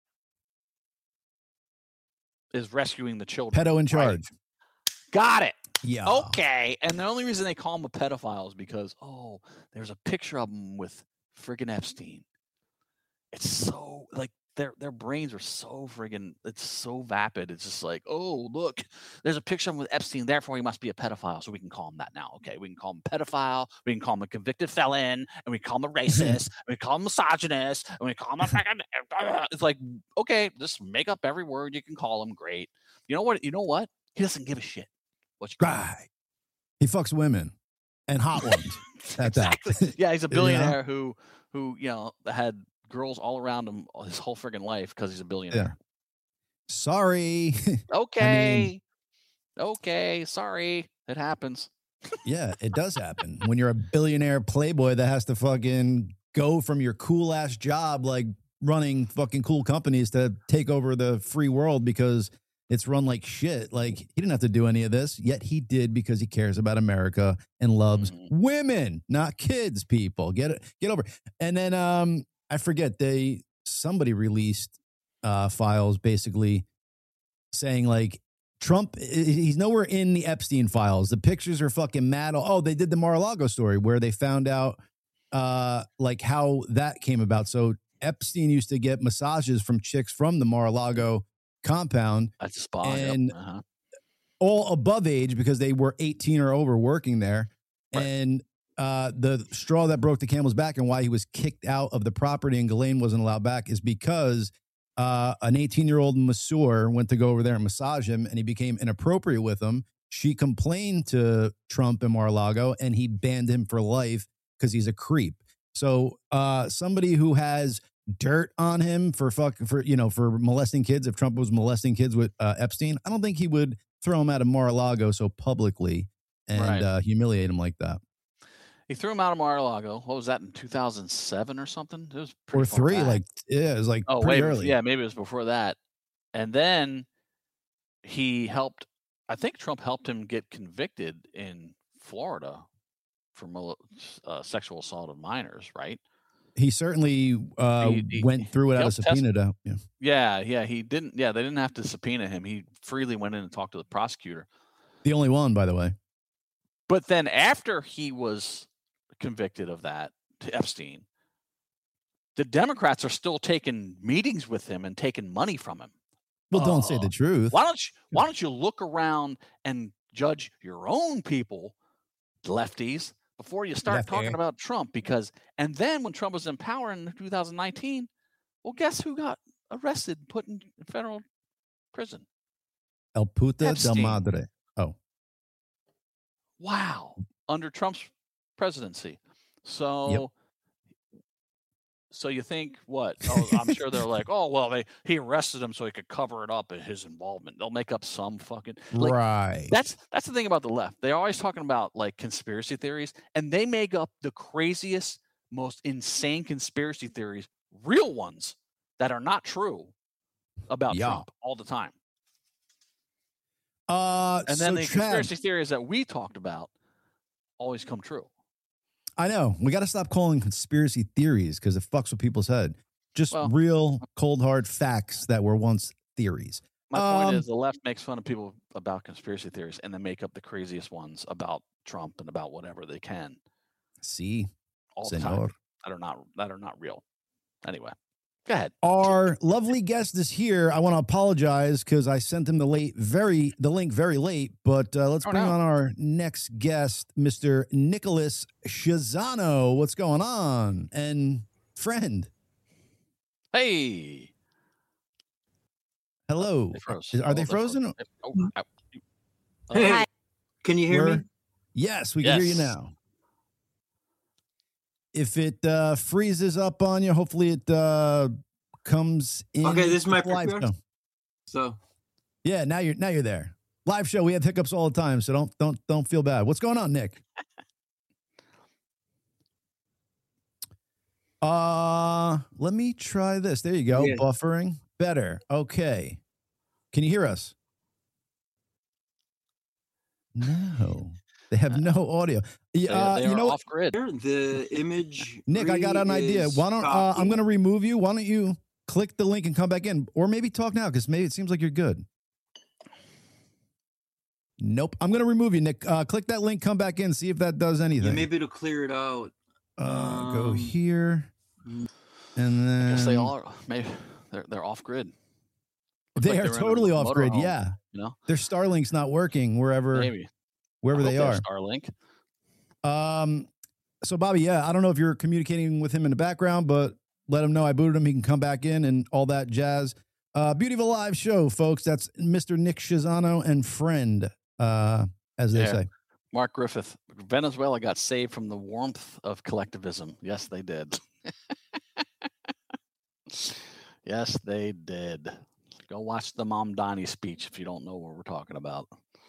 is rescuing the children. Pedo in right? charge. Got it. Yeah. Okay. And the only reason they call him a pedophile is because, oh, there's a picture of him with friggin' Epstein. It's so like their their brains are so friggin' it's so vapid. It's just like, oh, look, there's a picture of him with Epstein, therefore he must be a pedophile. So we can call him that now. Okay. We can call him pedophile, we can call him a convicted felon, and we call him a racist, and we call him misogynist, and we call him a friggin' it's like, okay, just make up every word you can call him. Great. You know what? You know what? He doesn't give a shit. What you call him. Right. He fucks women and hot ones at that. Exactly. Yeah, he's a You know? billionaire who who you know had girls all around him his whole friggin' life because he's a billionaire. Sorry. Okay, okay, sorry, it happens. Yeah, it does happen when you're a billionaire playboy that has to fucking go from your cool ass job like running fucking cool companies to take over the free world because it's run like shit. Like, he didn't have to do any of this, yet he did because he cares about America and loves Mhm. women, not kids, people. Get it, get over it. And then um, I forget, they somebody released uh, files basically saying like Trump, he's nowhere in the Epstein files. The pictures are fucking mad. Oh, they did the Mar-a-Lago story where they found out uh, like how that came about. So Epstein used to get massages from chicks from the Mar-a-Lago compound. That's a spa. And Yep. Uh-huh. all above age because they were eighteen or over working there. Right. And uh, the straw that broke the camel's back and why he was kicked out of the property and Ghislaine wasn't allowed back is because uh, an eighteen-year-old masseur went to go over there and massage him, and he became inappropriate with him. She complained to Trump in Mar-a-Lago, and he banned him for life because he's a creep. So uh, somebody who has dirt on him for fuck for you know for molesting kids, if Trump was molesting kids with uh, Epstein, I don't think he would throw him out of Mar-a-Lago so publicly and Right. uh, humiliate him like that. He threw him out of Mar-a-Lago. What was that, in two thousand seven or something? It was pretty Or far three, back. like yeah, it was like Oh, pretty wait, early. yeah, maybe it was before that. And then he helped. I think Trump helped him get convicted in Florida for mol- uh, sexual assault of minors, right? He certainly uh, He- he- went through without a helped test- subpoena. To, yeah. Yeah, yeah, he didn't. Yeah, they didn't have to subpoena him. He freely went in and talked to the prosecutor. The only one, by the way. But then after he was convicted of that to Epstein, the Democrats are still taking meetings with him and taking money from him. Well, don't say Uh, the truth. Why don't you why don't you look around and judge your own people, lefties, before you start Left talking hair. about Trump? Because and then when Trump was in power in two thousand nineteen, well, guess who got arrested and put in federal prison? El puta del Epstein. madre. Oh, Wow. Under Trump's presidency. So so you think what? Oh, I'm sure they're like, oh well, they he arrested him so he could cover it up at his involvement. They'll make up some fucking like right. that's that's the thing about the left. They're always talking about like conspiracy theories, and they make up the craziest, most insane conspiracy theories, real ones that are not true about Yeah. Trump all the time. Uh, And then so the Chad, conspiracy theories that we talked about always come true. I know we got to stop calling conspiracy theories because it fucks with people's head. Just Well- real cold hard facts that were once theories. My point Um, is the left makes fun of people about conspiracy theories and then make up the craziest ones about Trump and about whatever they can See, all the senor. time that are not that are not real. Anyway, go ahead. Our lovely guest is here. I want to apologize because I sent him the late, very the link very late. But uh, let's Oh, bring no. on our next guest, Mister Nicholas Shazano. What's going on? And friend, Hey, hello. they froze. Is- Are they Oh, they're frozen? They- Oh, ow. Uh, Hey, can you hear We're- me? Yes, we can hear you Yes. now. If it uh, freezes up on you, hopefully it uh, comes in. Okay, this is my live prepared- show. So, Yeah, now you're now you're there. Live show. We have hiccups all the time, so don't don't don't feel bad. What's going on, Nick? Uh, let me try this. There you go. Yeah. Buffering. Better. Okay. Can you hear us? No. They have no audio. they, Yeah, uh, they you are know, off grid. here, the image. Nick, I got an idea. is Why don't uh, I'm copied. going to remove you? Why don't you click the link and come back in, or maybe talk now because maybe it seems like you're good. Nope. I'm going to remove you, Nick. Uh, click that link, come back in, see if that does Yeah, anything. maybe it'll clear it out. Uh, go Um, here, mm. and I then guess they all are, maybe they're they're off grid. Looks they like are they're in a totally off grid. motorhome, Yeah, You know, their Starlink's not working wherever maybe wherever I hope they they are. have Starlink. Um, so Bobby, yeah, I don't know if you're communicating with him in the background, but let him know I booted him. He can come back in and all that jazz. Uh, beauty of a live show, folks. That's Mister Nick Shazano and friend, uh, as they Yeah. say. Mark Griffith, Venezuela got saved from the warmth of collectivism. Yes, they did. Yes, they did. Go watch the Mamdani speech if you don't know what we're talking about.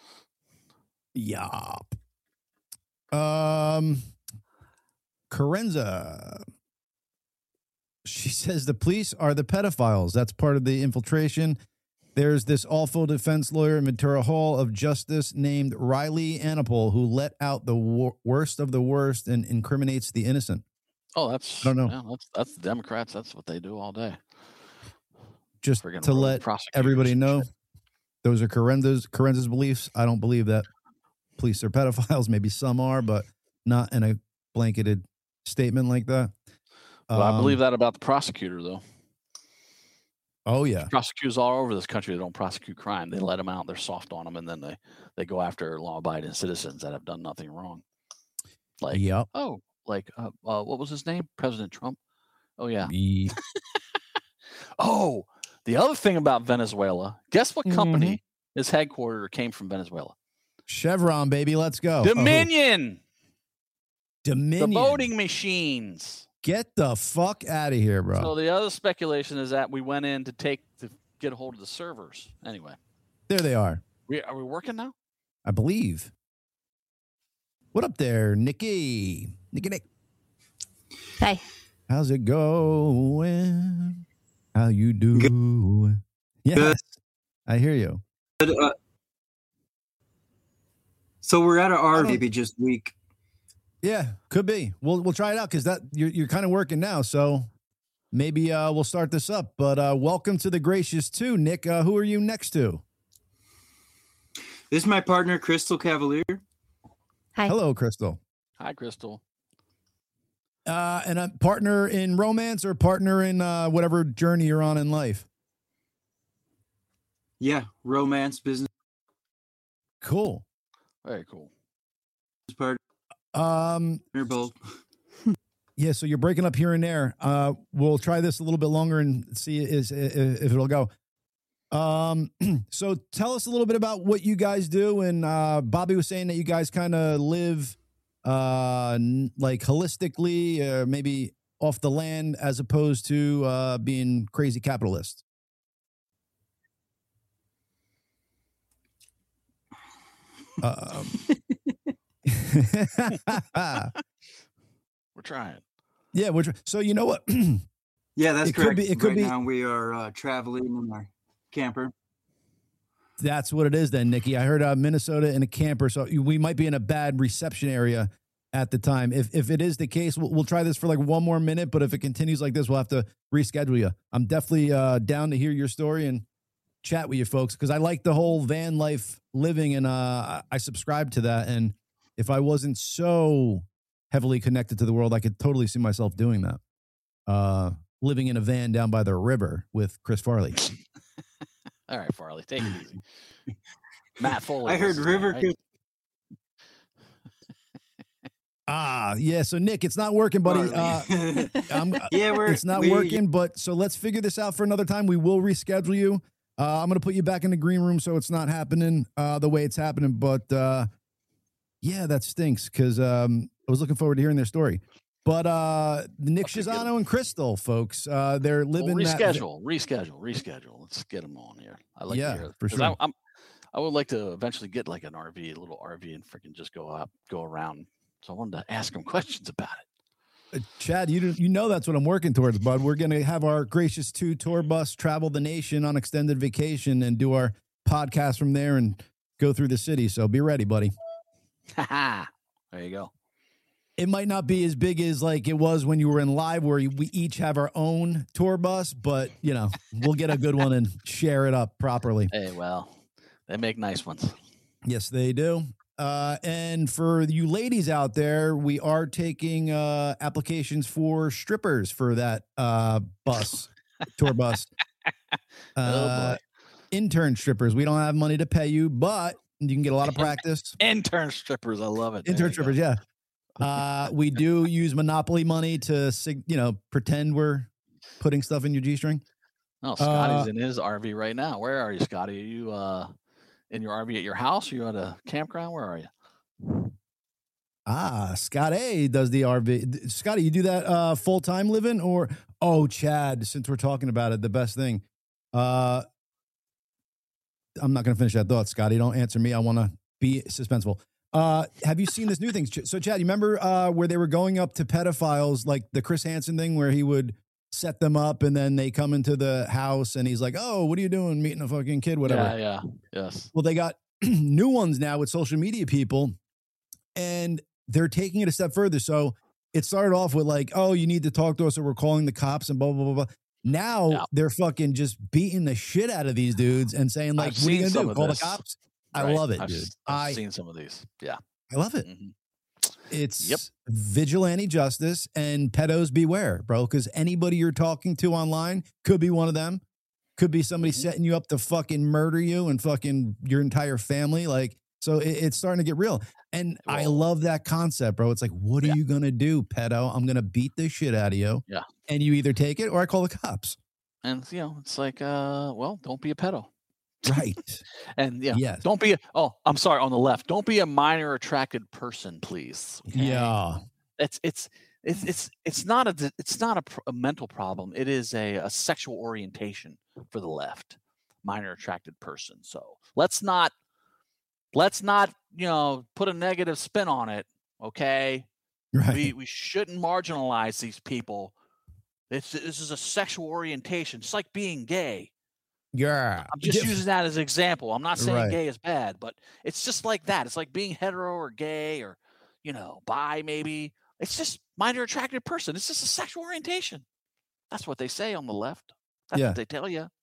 Yup. Um, Carenza. She says the police are the pedophiles. That's part of the infiltration. There's this awful defense lawyer in Ventura Hall of Justice named Riley Anapol who let out the wor- worst of the worst and incriminates the innocent. Oh, that's I don't know. Yeah, that's that's the Democrats. That's what they do all day. Just Friggin' to rogue let prosecutors everybody and know, shit. those are Carenza's, Carenza's beliefs. I don't believe that police are pedophiles. Maybe some are, but not in a blanketed statement like that. Well, I believe Um, that about the prosecutor, though. Oh, yeah. Prosecutors all over this country that don't prosecute crime. They let them out. They're soft on them, and then they, they go after law-abiding citizens that have done nothing wrong. Like, Yep. oh, like, uh, uh, what was his name? President Trump? Oh, yeah. Ye- Oh, the other thing about Venezuela, guess what company Mm-hmm. is headquartered or came from Venezuela? Chevron, baby. Let's go. Dominion. Oh, Dominion. The voting machines. Get the fuck out of here, bro. So the other speculation is that we went in to take to get a hold of the servers. Anyway, There they are. we are we working now? I believe. What up there, Nikki? Nikki Nick. Hey. How's it going? How you doing? Yes. I hear you. But, uh, so we're at an I R don't- maybe just week. Yeah, could be. We'll we'll try it out because that you're you're kind of working now, so maybe uh, we'll start this up. But uh, welcome to the Gracious Two, Nick. Uh, who are you next to? This is my partner, Crystal Cavalier. Hi. Hello, Crystal. Hi, Crystal. Uh, and a partner in romance or partner in uh, whatever journey you're on in life. Yeah, romance business Cool. Very cool. partner, Um, both. yeah, so you're breaking up here and there. Uh, we'll try this a little bit longer and see is if it'll go. Um, so tell us a little bit about what you guys do. And uh, Bobby was saying that you guys kind of live uh, n- like holistically, uh, maybe off the land, as opposed to uh, being crazy capitalists. Um, We're trying. yeah, which so you know what? Yeah, that's It could correct. be- it could right be- now we are uh, traveling in our camper. That's what it is then, Nikki. I heard uh, Minnesota in a camper, so we might be in a bad reception area at the time. If if it is the case, we'll, we'll try this for like one more minute, but if it continues like this, we'll have to reschedule you. I'm definitely uh, down to hear your story and chat with you folks because I like the whole van life living, and uh, I- I subscribe to that. And if I wasn't so heavily connected to the world, I could totally see myself doing that. Uh, living in a van down by the river with Chris Farley. All right, Farley, take it easy. Matt Foley. I heard was his name, River. right? Ah, yeah. So Nick, it's not working, buddy. Uh, I'm, yeah, we're it's not we- working, but so let's figure this out for another time. We will reschedule you. Uh, I'm going to put you back in the green room so it's not happening uh, the way it's happening. But uh, yeah, that stinks because um, I was looking forward to hearing their story. But uh, Nick Okay, good. Shizano and Crystal, folks, uh, they're Well, living that. reschedule, reschedule, reschedule. Let's get them on here. I like Yeah, to hear it. for 'Cause sure. I, I'm, I would like to eventually get like an R V, a little R V, and freaking just go up, go around. So I wanted to ask them questions about it. Uh, Chad, you you know that's what I'm working towards, bud. We're going to have our Gracious Two tour bus travel the nation on extended vacation and do our podcast from there and go through the city. So be ready, buddy. Ha There you go. It might not be as big as like it was when you were in live, where we each have our own tour bus, but you know we'll get a good one and share it up properly. Hey, well, they make nice ones. Yes, they do. Uh, and for you ladies out there, we are taking uh, applications for strippers for that uh, bus, tour bus. Uh, intern strippers. We don't have money to pay you, but you can get a lot of practice. Intern strippers, I love it. There Intern you go. strippers, yeah. Uh, we do use Monopoly money to, sig- you know, pretend we're putting stuff in your G-string. Oh, Scotty's Uh, in his R V right now. Where are you, Scotty? Are you uh, in your R V at your house? Are you at a campground? Where are you? Ah, Scott A does the R V. Scotty, you do that uh, full time living or? Oh, Chad, since we're talking about it, the best thing. Uh, I'm not going to finish that thought, Scotty. Don't answer me. I want to be suspenseful. Uh, have you seen this new thing? So, Chad, you remember uh, where they were going up to pedophiles, like the Chris Hansen thing, where he would set them up, and then they come into the house, and he's like, "Oh, what are you doing? Meeting a fucking kid, whatever." Yeah, yeah, yes. Well, they got new ones now with social media people, and they're taking it a step further. So it started off with like, "Oh, you need to talk to us, or we're calling the cops," and blah blah blah blah. Now yeah. they're fucking just beating the shit out of these dudes and saying like, I've "What are you gonna do? Call this. the cops?" I right. love it, I've, dude. I've I, seen some of these. Yeah, I love it. Mm-hmm. It's yep. vigilante justice and pedos beware, bro. Because anybody you're talking to online could be one of them. Could be somebody Mm-hmm. setting you up to fucking murder you and fucking your entire family. Like, so it, it's starting to get real. And well, I love that concept, bro. It's like, what are yeah. you gonna do, pedo? I'm gonna beat the shit out of you. Yeah. And you either take it or I call the cops. And you know, it's like, uh, well, don't be a pedo. Right. And yeah, yes. don't be a, oh, I'm sorry, on the left. Don't be a minor attracted person, please. Okay? Yeah. It's it's it's it's it's not a it's not a, a mental problem. It is a, a sexual orientation for the left. Minor attracted person. So let's not let's not, you know, put a negative spin on it. Okay. Right. We we shouldn't marginalize these people. It's this is a sexual orientation. It's like being gay. Yeah. I'm just using that as an example. I'm not saying right. gay is bad, but it's just like that. It's like being hetero or gay or, you know, bi maybe. It's just minor attracted person. It's just a sexual orientation. That's what they say on the left. That's yeah. what they tell you.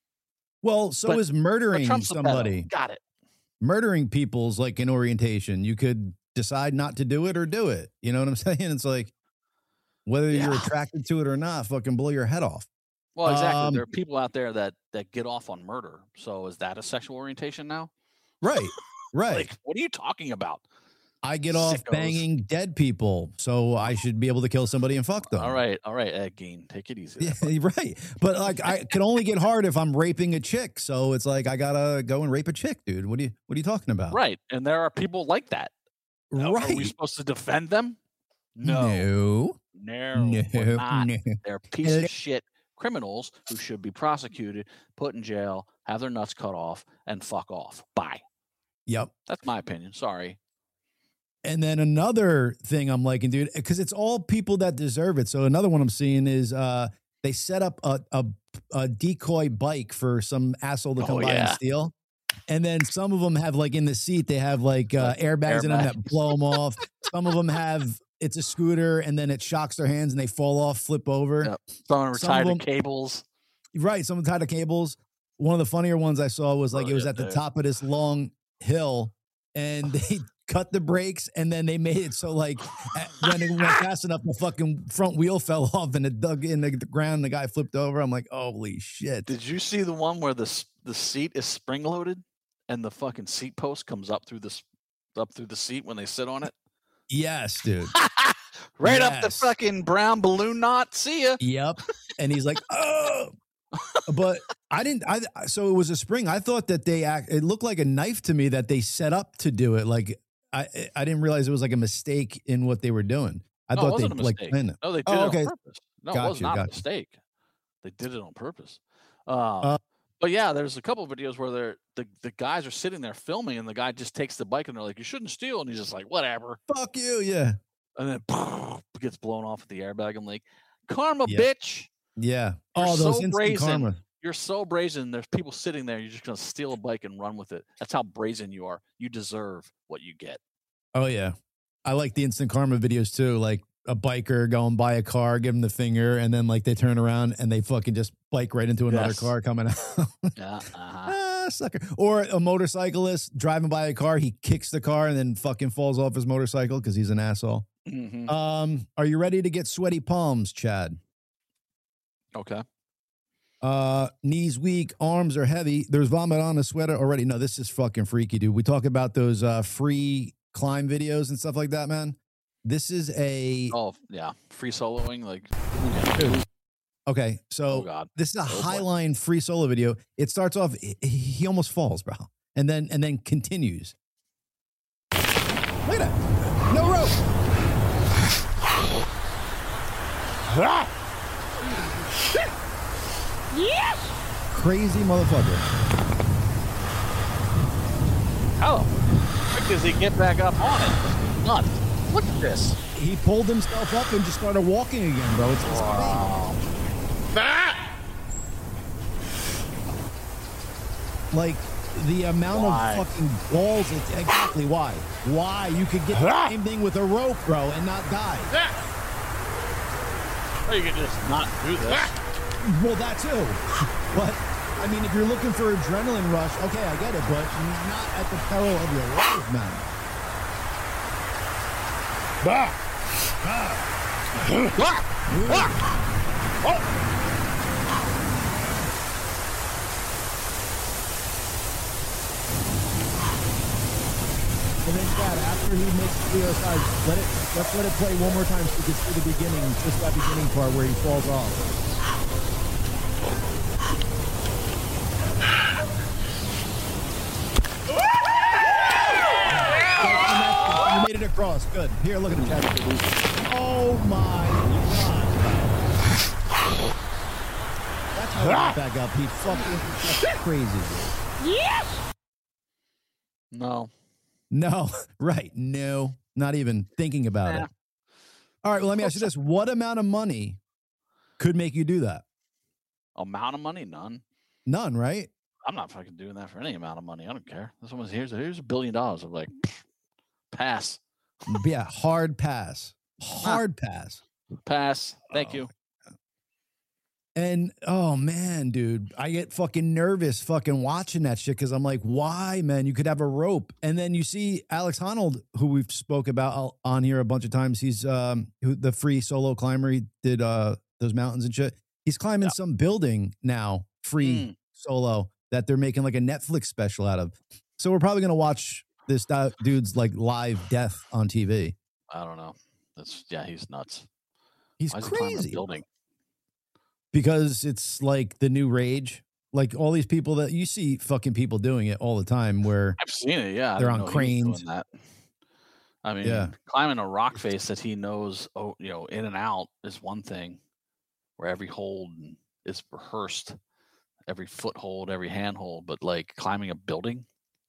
Well, so but, is murdering somebody. Got it. Murdering people's like an orientation. You could decide not to do it or do it. You know what I'm saying? It's like whether yeah. you're attracted to it or not, fucking blow your head off. Well, exactly. Um, there are people out there that that get off on murder. So is that a sexual orientation now? Right. Right. Like, what are you talking about? I get off Sickos. banging dead people, so I should be able to kill somebody and fuck them. All right. All right, Ed Gein. Take it easy. Yeah, right. But like I can only get hard if I'm raping a chick. So it's like I gotta go and rape a chick, dude. What are you what are you talking about? Right. And there are people like that. Right. Are we supposed to defend them? No. No. No. No. We're not. No. They're pieces of shit criminals who should be prosecuted, put in jail, have their nuts cut off, and fuck off. Bye. Yep. That's my opinion. Sorry. And then another thing I'm liking, dude, because it's all people that deserve it. So another one I'm seeing is uh, they set up a, a, a decoy bike for some asshole to come Oh, by yeah. and steal. And then some of them have like in the seat, they have like uh, airbags in them that blow them off. Some of them have, it's a scooter and then it shocks their hands and they fall off, flip over. Yep. Some are Some tied of to them- cables. Right. Some tied to cables. One of the funnier ones I saw was like, Oh, it was yeah, at the dude. top of this long hill and they cut the brakes and then they made it so like at- when it went fast enough, the fucking front wheel fell off and it dug in the, the ground. The guy flipped over. I'm like, holy shit. Did you see the one where the s- the seat is spring loaded and the fucking seat post comes up through the s- up through the seat when they sit on it? Yes, dude. Right up the Yes. fucking brown balloon knot. See ya. Yep. And he's like, oh, but I didn't. I so it was a spring. I thought that they act. It looked like a knife to me that they set up to do it. Like I, I didn't realize it was like a mistake in what they were doing. I No, it thought they wasn't a like mistake. planned it. No, they did Oh, it okay. on purpose. No, Got it was you, not got a you. mistake. They did it on purpose. Um, Uh, but yeah, there's a couple of videos where they're the, the guys are sitting there filming and the guy just takes the bike and they're like, you shouldn't steal. And he's just like, whatever. Fuck you, yeah, And then gets blown off with the airbag. I'm like, karma, Yeah. bitch. yeah. You're Oh, those so instant brazen. karma. You're so brazen. There's people sitting there. You're just going to steal a bike and run with it. That's how brazen you are. You deserve what you get. Oh yeah, I like the instant karma videos too. Like a biker going by a car, give him the finger, and then like they turn around and they fucking just bike right into another Yes. car coming out. Yeah. Uh-huh. Ah, sucker. Or a motorcyclist driving by a car, he kicks the car and then fucking falls off his motorcycle because he's an asshole. Mhm. Um, are you ready to get sweaty palms, Chad? Okay. Uh, knees weak, arms are heavy. There's vomit on the sweater already. No, this is fucking freaky, dude. We talk about those uh, free climb videos and stuff like that, man. This is a Oh, yeah. Free soloing. Like, okay. So oh, God. this is a Oh, boy. Highline free solo video. It starts off, he, he almost falls, bro, and then and then continues. Look at that. No rope. Yes! Crazy motherfucker. How quick does he get back up on it? Nuts. Look at this. He pulled himself up and just started walking again, bro. It's Wow. Like the amount Why? of fucking balls. It's exactly why. Why you could get the same thing with a rope, bro, and not die. Or you could just not do this. Well, that too. But I mean, if you're looking for adrenaline rush, okay, I get it, but not at the peril of your life, man. Bah. And then, Chad, after he makes the other side, let it, let's let it play one more time so we can see the beginning, just that beginning part where he falls off. You made it across. Good. Here, look at him, Chad. Oh, my God. That's how he got back up. He fucking that's crazy. Yes. No. No, right. No, not even thinking about Nah. it. All right. Well, let me ask you this. What amount of money could make you do that? Amount of money? None. None, right? I'm not fucking doing that for any amount of money. I don't care. This one's here's here's a billion dollars. I'm like, pass. Yeah, hard pass. Hard pass. Pass. Thank Oh. you. And oh man, dude, I get fucking nervous fucking watching that shit because I'm like, why, man? You could have a rope, and then you see Alex Honnold, who we've spoke about on here a bunch of times. He's um who, the free solo climber. He did uh those mountains and shit. He's climbing Yeah. some building now, free Mm. solo that they're making like a Netflix special out of. So we're probably gonna watch this du- dude's like live death on T V. I don't know. That's yeah. He's nuts. He's Why is he climbing a crazy. building? Because it's like the new rage. Like all these people that you see fucking people doing it all the time where I've seen it. Yeah, I they're didn't on know he was cranes. doing that. I mean, Yeah. climbing a rock face that he knows, oh, you know, in and out is one thing. Where every hold is rehearsed, every foothold, every handhold, but like climbing a building,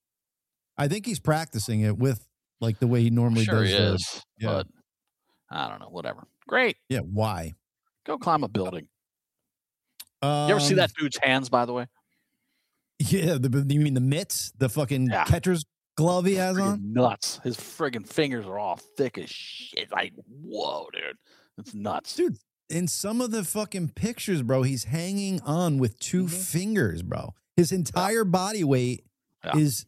I think he's practicing it with like the way he normally sure does. he the- is. yeah. But I don't know. Whatever. Great. Yeah. Why? Go climb a building. Um, You ever see that dude's hands? By the way, Yeah. The, you mean the mitts, the fucking Yeah. catcher's glove he has on? Friggin' nuts. His friggin' fingers are all thick as shit. Like, whoa, dude, it's nuts. Dude, in some of the fucking pictures, bro, he's hanging on with two Mhm. fingers, bro. His entire body weight Yeah. is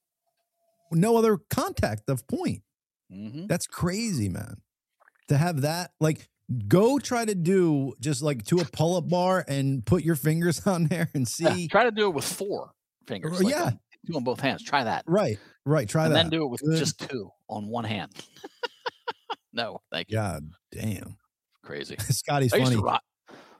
no other contact of point. Mm-hmm. That's crazy, man. To have that, like, go try to do just like to a pull-up bar and put your fingers on there and see. Yeah, try to do it with four fingers. Uh, like yeah. on- two on both hands. Try that. Right, right. Try and that. then do it with Good just two on one hand. No, thank you. God damn. Crazy. Scotty's I used funny. to rock.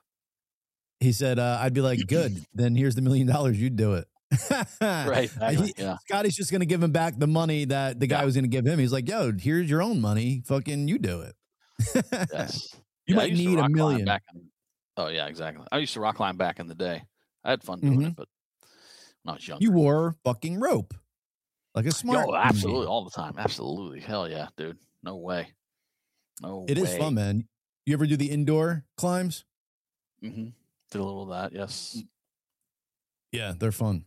He said, uh, I'd be like, good. Then here's the million dollars. You'd do it. Right. Exactly. He- Yeah. Scotty's just going to give him back the money that the guy Yeah. was going to give him. He's like, yo, here's your own money. Fucking you do it. Yes. You Yeah, I might used to need a rock climb million. Back in, oh yeah, exactly. I used to rock climb back in the day. I had fun doing Mhm. it, but when I was younger. You wore fucking rope. Like a smart. Yo, man. absolutely, all the time. Absolutely. Hell yeah, dude. No way. No It way. is fun, man. You ever do the indoor climbs? Mm-hmm. Did a little of that, yes. Yeah, they're fun.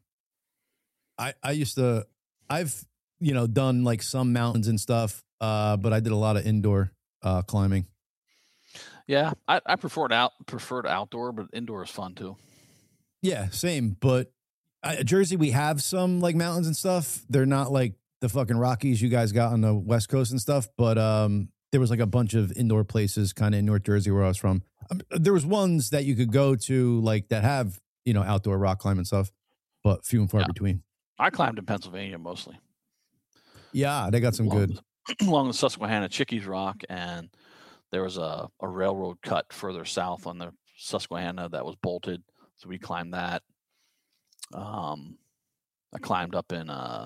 I I used to I've you know done like some mountains and stuff, uh, but I did a lot of indoor uh, climbing. Yeah, I, I preferred out preferred outdoor, but indoor is fun too. Yeah, same. But I, Jersey, we have some like mountains and stuff. They're not like the fucking Rockies you guys got on the West Coast and stuff. But um, there was like a bunch of indoor places kind of in North Jersey where I was from. Um, there was ones that you could go to like that have you know outdoor rock climbing stuff, but few and far Yeah. between. I climbed in Pennsylvania mostly. Yeah, they got some along good. the- along the Susquehanna Chickies Rock, and there was a, a railroad cut further south on the Susquehanna that was bolted, so we climbed that. Um, I climbed up in uh,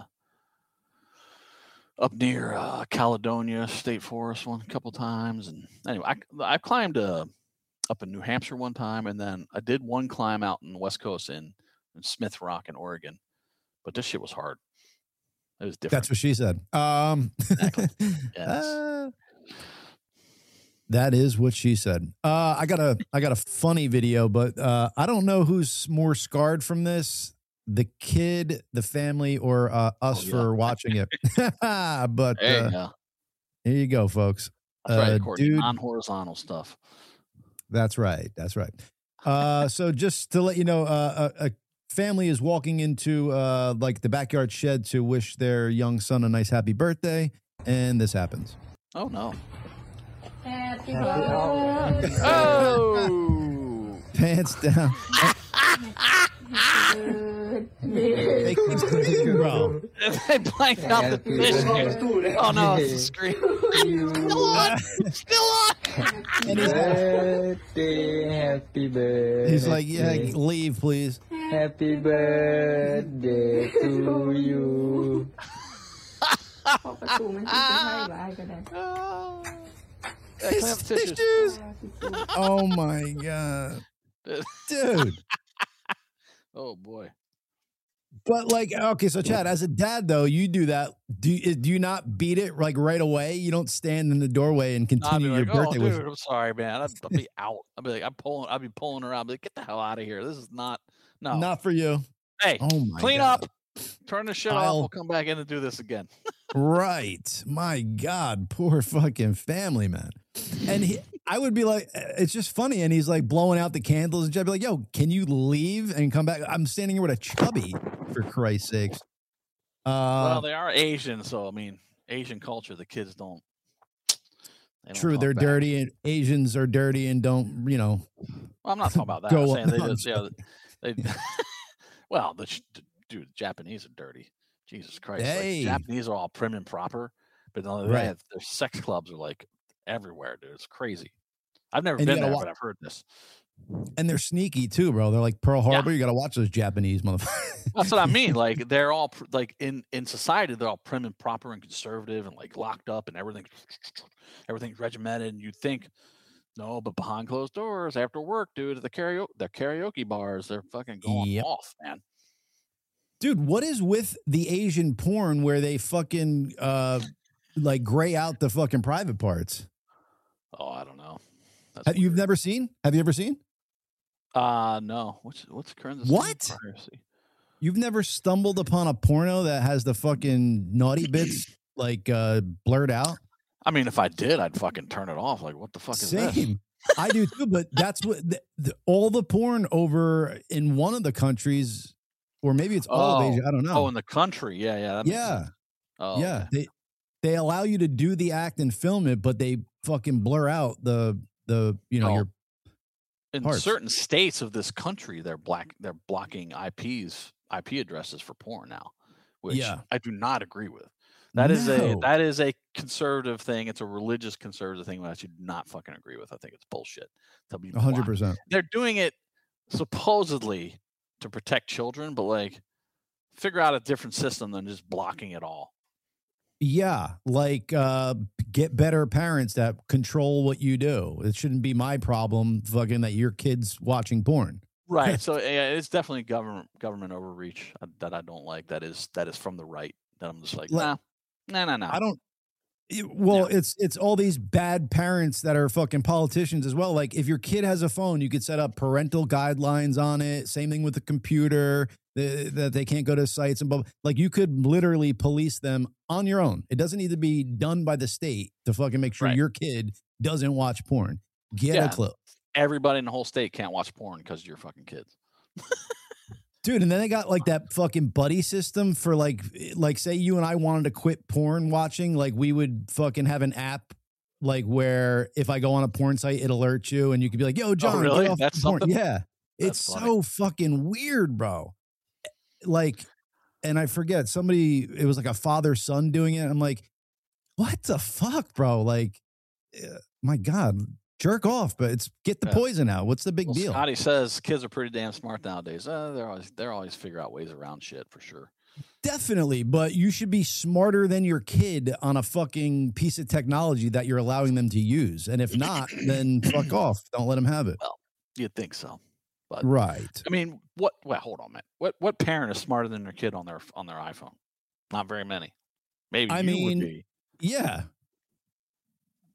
up near uh, Caledonia State Forest one a couple times, and anyway, I I climbed uh, up in New Hampshire one time, and then I did one climb out in the West Coast in, in Smith Rock in Oregon, but this shit was hard. It was different. That's what she said. Um, Exactly. Yes. uh, That is what she said. Uh, I got a I got a funny video, but uh, I don't know who's more scarred from this: the kid, the family, or uh, us Oh, yeah. for watching it. But There you uh, go. here you go, folks. That's right, Uh, Courtney. dude, Non-horizontal stuff. that's right. That's right. Uh, so just to let you know, uh, a, a family is walking into uh, like the backyard shed to wish their young son a nice happy birthday, and this happens. Oh no. Happy birthday. Oh. Pants down. Hey, keep singing, bro. They blanked out the fish. Oh no, it's the screen. Still on. Still on. And he's, Birthday, happy birthday. he's like, yeah, leave, please. Happy birthday to you. พอประตูมันจะให้หลายก็ได้ Yeah, clean up the tissues. Tissues. Oh my god, dude. Oh boy. But like, okay, so Chad, as a dad though, you do that. Do you, do you not beat it like right away? You don't stand in the doorway and I'd be continue like, your birthday oh, with. dude, I'm sorry, man. I'd, I'd be out. I'd be like, I'm pulling. I'd be pulling her out. I'd be like, get the hell out of here. This is not. No. Not for you. Hey, Oh my clean God. up. Turn the shit I'll- off. We'll come back in and do this again. Right. My God, poor fucking family, man. And he, I would be like, it's just funny. And he's like blowing out the candles and I'd be like, yo, can you leave and come back? I'm standing here with a chubby, for Christ's sakes. Uh, well, they are Asian, so I mean, Asian culture. The kids don't. They don't true, talk they're back. dirty and Asians are dirty and don't, you know. Well, I'm not talking about that. Go I'm saying they on. just, yeah, they. Well, the sh- dude, the Japanese are dirty. Jesus Christ, like, Hey. Japanese are all prim and proper, but not only Right. that, their sex clubs are like everywhere, dude. It's crazy. I've never And you been gotta there, wa- but I've heard this. And they're sneaky too, bro. They're like Pearl Harbor. You got to watch those Japanese motherfuckers. That's what I mean. Like they're all pr- like in in society, they're all prim and proper and conservative and like locked up and everything, everything's regimented. And you think, no, but behind closed doors, after work, dude, at the karaoke, the karaoke bars, they're fucking going Yep. off, man. Dude, what is with the Asian porn where they fucking uh like gray out the fucking private parts? Oh, I don't know. That's Have, you've weird. never seen? Have you ever seen? Uh no. What's what's current? What? You've never stumbled upon a porno that has the fucking naughty bits like uh blurred out? I mean, if I did, I'd fucking turn it off. Like, what the fuck is this? Same. I do too, but that's what the, the, all the porn over in one of the countries, or maybe it's all of Asia. I don't know. Oh, in the country, yeah, yeah, that makes yeah, sense. Oh, yeah. okay. They they allow you to do the act and film it, but they fucking blur out the the you know Oh. your In parts. certain states of this country, they're black. They're blocking I Ps, I P addresses for porn now, which Yeah. I do not agree with. That is a No. that is a conservative thing. It's a religious conservative thing that I do not fucking agree with. I think it's bullshit. To be A hundred blocked. percent. They're doing it supposedly to protect children, but like figure out a different system than just blocking it all. Yeah, like uh get better parents that control what you do. It shouldn't be my problem fucking that your kid's watching porn. Right. So yeah, it's definitely government government overreach uh, that I don't like. That is that is from the right. That I'm just like, Like- nah, nah, nah, nah. I don't it- well, it's it's all these bad parents that are fucking politicians as well. Like if your kid has a phone, you could set up parental guidelines on it. Same thing with the computer, the, that they can't go to sites and blah, blah. Like you could literally police them on your own. It doesn't need to be done by the state to fucking make sure Right. your kid doesn't watch porn. Get Yeah. a clue. Everybody in the whole state can't watch porn because of your fucking kids. Dude, and then they got like that fucking buddy system for like, like say you and I wanted to quit porn watching, like we would fucking have an app like where if I go on a porn site, it alerts you and you could be like, yo, John, get really? off That's the porn. something? Yeah. That's It's funny. so fucking weird, bro. Like, and I forget somebody, it was like a father son doing it. I'm like, what the fuck, bro? Like, uh, my God, jerk off, but it's get the Yeah. poison out. What's the big Well, deal? Scotty says kids are pretty damn smart nowadays. Uh, they're always they're always figure out ways around shit for sure. Definitely, but you should be smarter than your kid on a fucking piece of technology that you're allowing them to use. And if not, then fuck off. Don't let them have it. Well, you'd think so, but Right. I mean, what? Well, hold on, man. What what parent is smarter than their kid on their on their iPhone? Not very many. Maybe I you mean, would be. Yeah.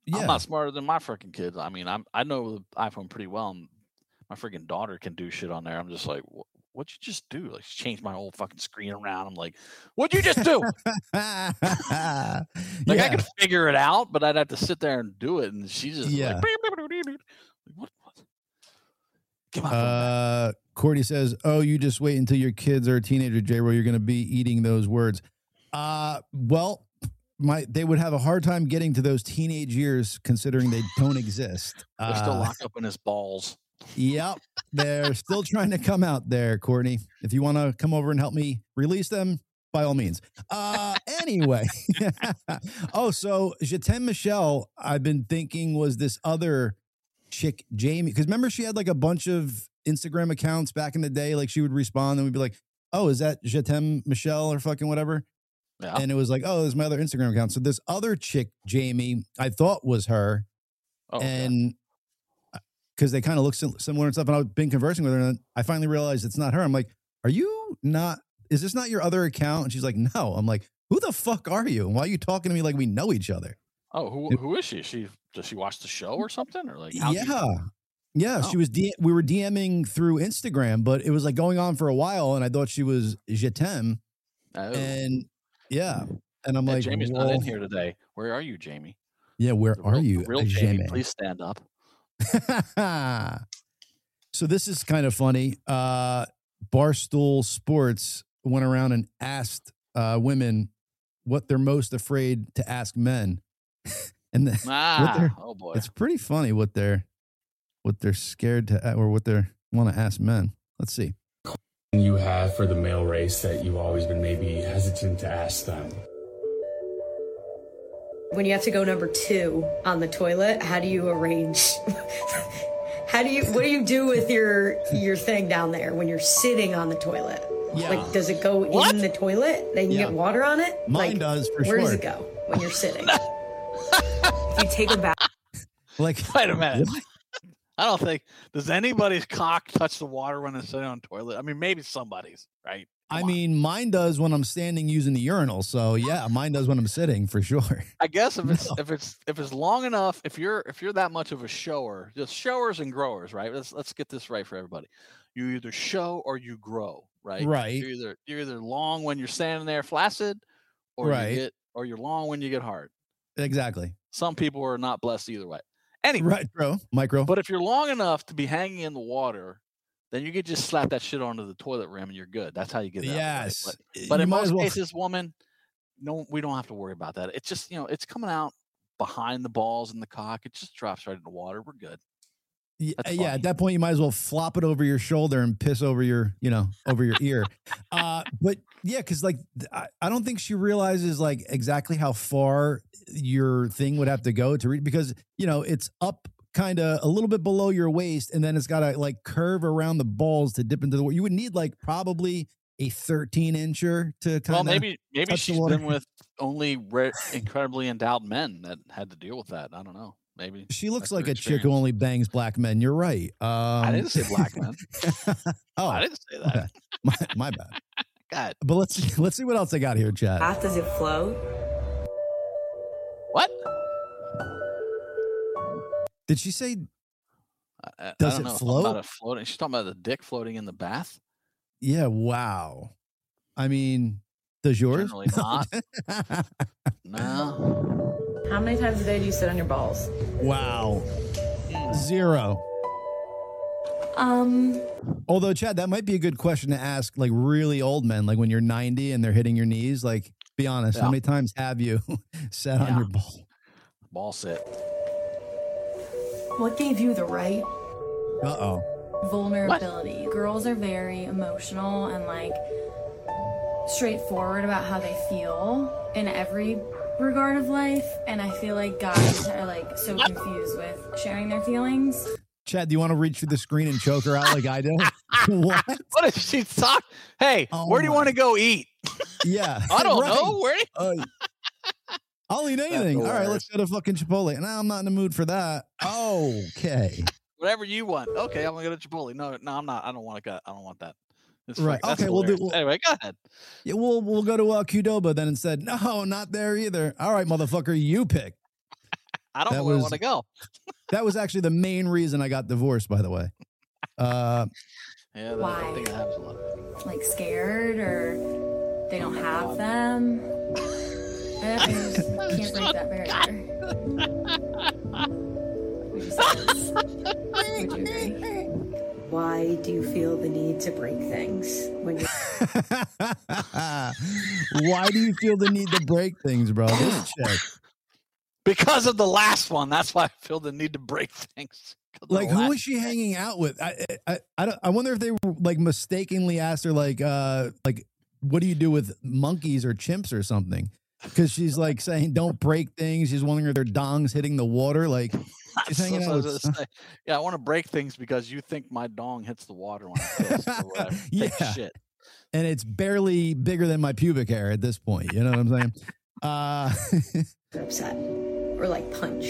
Yeah. I'm not smarter than my freaking kids. I mean, I'm I know the iPhone pretty well. And my freaking daughter can do shit on there. I'm just like, what? What'd you just do? Like, she changed my whole fucking screen around. I'm like, what'd you just do? like, yeah. I could figure it out, but I'd have to sit there and do it. And she's just Yeah. like, what? what? Give my phone back. Uh, Courtney says, "Oh, you just wait until your kids are a teenager, J-Ro. You're going to be eating those words." Uh, well, my they would have a hard time getting to those teenage years, considering they don't exist. They're still Uh, locked up in his balls. Yep, they're still trying to come out there, Courtney. If you want to come over and help me release them, by all means. Uh, anyway, oh, so Je t'aime Michelle, I've been thinking was this other chick, Jamie, because remember she had like a bunch of Instagram accounts back in the day. Like she would respond and we'd be like, "Oh, is that Je t'aime Michelle or fucking whatever?" Yeah. And it was like, "Oh, this is my other Instagram account." So this other chick, Jamie, I thought was her, Oh, okay. and because they kind of look sim- similar and stuff. And I've been conversing with her, and I finally realized it's not her. I'm like, "Are you not? Is this not your other account?" And she's like, "No." I'm like, "Who the fuck are you? And why are you talking to me like we know each other?" Oh, who who is she? She does she watch the show or something, or like? how'd you- Yeah. Yeah, Oh. she was. D- we were DMing through Instagram, but it was like going on for a while, and I thought she was Je t'aime. Oh. And yeah, and I'm Yeah, like, Jamie's not well, in here today. Where are you, Jamie? Yeah, where The are real, you, the real Jamie? Jamie? Please stand up. So this is kind of funny. Uh, Barstool Sports went around and asked uh, women what they're most afraid to ask men, and the, what Ah, they're- oh boy. it's pretty funny what they're what they're scared to or what they want to ask men. Let's see. You have for the male race that you've always been maybe hesitant to ask them? When you have to go number two on the toilet, how do you arrange? How do you? What do you do with your your thing down there when you're sitting on the toilet? Yeah. Like, does it go What? in the toilet? Then you Yeah. get water on it. Mine like, does, for where does sure. it go when you're sitting? If you take a bath. Like, Wait a minute. I don't think does anybody's cock touch the water when they're sitting on the toilet. I mean, maybe somebody's, right? I mean, mine does when I'm standing using the urinal. So yeah, mine does when I'm sitting for sure. I guess if it's if it's if it's long enough, if you're if you're that much of a shower, just showers and growers, right? Let's let's get this right for everybody. You either show or you grow, right? Right. You're either you're either long when you're standing there flaccid, or Right. you get or you're long when you get hard. Exactly. Some people are not blessed either way. Anyway, Right, bro. Micro. but if you're long enough to be hanging in the water, then you could just slap that shit onto the toilet rim and you're good. That's how you get it out. Yes. Right? But, but You in might most as well- cases, woman, no, we don't have to worry about that. It's just, you know, it's coming out behind the balls and the cock. It just drops right in the water. We're good. Yeah, That's yeah, funny. at that point you might as well flop it over your shoulder and piss over your, you know, over your ear. Uh, but yeah, because like th- I, I don't think she realizes like exactly how far your thing would have to go to read because you know it's up kind of a little bit below your waist, and then it's got to like curve around the balls to dip into the water. You would need like probably a thirteen incher to kind Well, of maybe maybe touch the she's water. been with only re- incredibly endowed men that had to deal with that. I don't know. Maybe She looks that's like their a chick who experience. only bangs black men. You're right. Um, I didn't say black men. oh, I didn't say that. my, my bad. God. But let's see, let's see what else I got here, Chad. Bath, does it float? What? Did she say? I, I Does don't it know. float? About it floating. She's talking about the dick floating in the bath. Yeah. Wow. I mean, does yours? Generally not. No. How many times a day do you sit on your balls? Wow. Zero. Um, Although, Chad, that might be a good question to ask, like really old men, like when you're ninety and they're hitting your knees. Like, be honest, how Yeah. many times have you sat on Yeah. your ball? Ball sit. what gave you the right Uh oh. vulnerability? Girls are very emotional and like straightforward about how they feel in every regard of life, and I feel like guys are like so confused with sharing their feelings. Chad, do you want to reach through the screen and choke her out like I do? What? What is she talk? Hey, Oh where do you my- want to go eat? Yeah. I don't Right. know. Where? Do you- Uh, I'll eat anything. All right, let's go to fucking Chipotle. No, I'm not in the mood for that. Okay. Whatever you want. Okay, I'm gonna go to Chipotle. No, no, I'm not. I don't want to go. I don't want that. It's Right. fuck- that's Okay, we'll do- hilarious. we'll- Anyway, go ahead. Yeah, we'll we'll go to uh, Qdoba then instead. No, not there either. All right, motherfucker, you pick. I don't That know where I was- want to go. That was actually the main reason I got divorced, by the way. Uh, Yeah, that, Why? I think I have a lot. Like scared or they don't have them? I just can't break that barrier. Would you say this? Would you agree? Why do you feel the need to break things when you why do you feel the need to break things, bro? This chick. Because of the last one. That's why I feel the need to break things. 'Cause of the Like, who last- was she hanging out with? I, I, I, don't, I wonder if they like mistakenly asked her, like, uh, like, what do you do with monkeys or chimps or something? Because she's like saying, don't break things. She's wondering if their dongs hitting the water. Like, she's That's hanging what out I was with. gonna say. Yeah, I want to break things because you think my dong hits the water when I piss or whatever. Take Yeah. shit. And it's barely bigger than my pubic hair at this point. You know what I'm saying? Uh, are upset or like punch?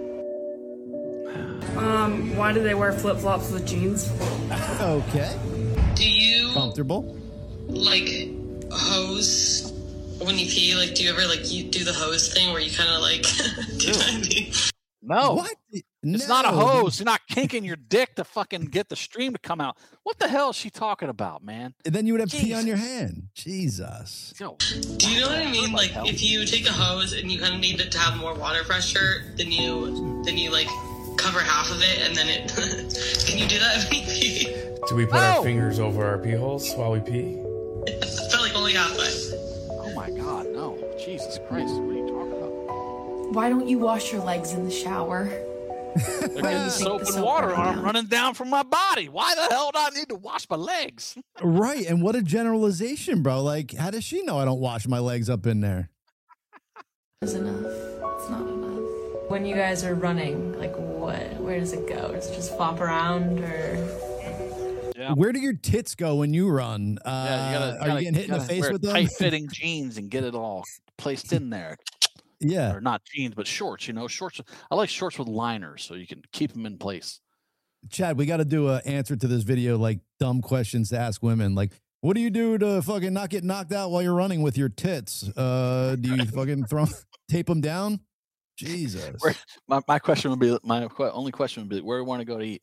Um, why do they wear flip flops with jeans? okay. Do you Comfortable. like hose when you pee? Like, do you ever like you do the hose thing where you kind of like? do you know what I mean? No. What? It's not a No. hose. You're not kinking your dick to fucking get the stream to come out. What the hell is she talking about, man? And then you would have pee on your Jesus. hand. Jesus. Yo, Do you know what I mean? Like, if you take a hose and you kind of need it to have more water pressure, then you then you like cover half of it, and then it. Can you do that when you pee? Do we put Oh! our fingers over our pee holes while we pee? But like only halfway. Oh my God, no. Jesus Christ, what are you talking about? Why don't you wash your legs in the shower? They're do you getting think soap the and soap water running on down? running down from my body. Why the hell do I need to wash my legs? Right. And what a generalization, bro. Like, how does she know I don't wash my legs up in there? Is enough. It's not enough. When you guys are running, like what? Where does it go? Does it just flop around or? Yeah. Where do your tits go when you run? Uh, Yeah, you gotta, are gotta, you getting hit in the gotta face wear with them? tight-fitting jeans and get it all placed in there. Yeah. Or not jeans, but shorts. You know, shorts. I like shorts with liners so you can keep them in place. Chad, we got to do an answer to this video, like dumb questions to ask women. Like, what do you do to fucking not get knocked out while you're running with your tits? Uh, do you fucking throw, tape them down? Jesus. Where, my my question would be my que- only question would be where do we want to go to eat?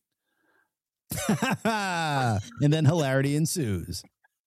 And then hilarity ensues.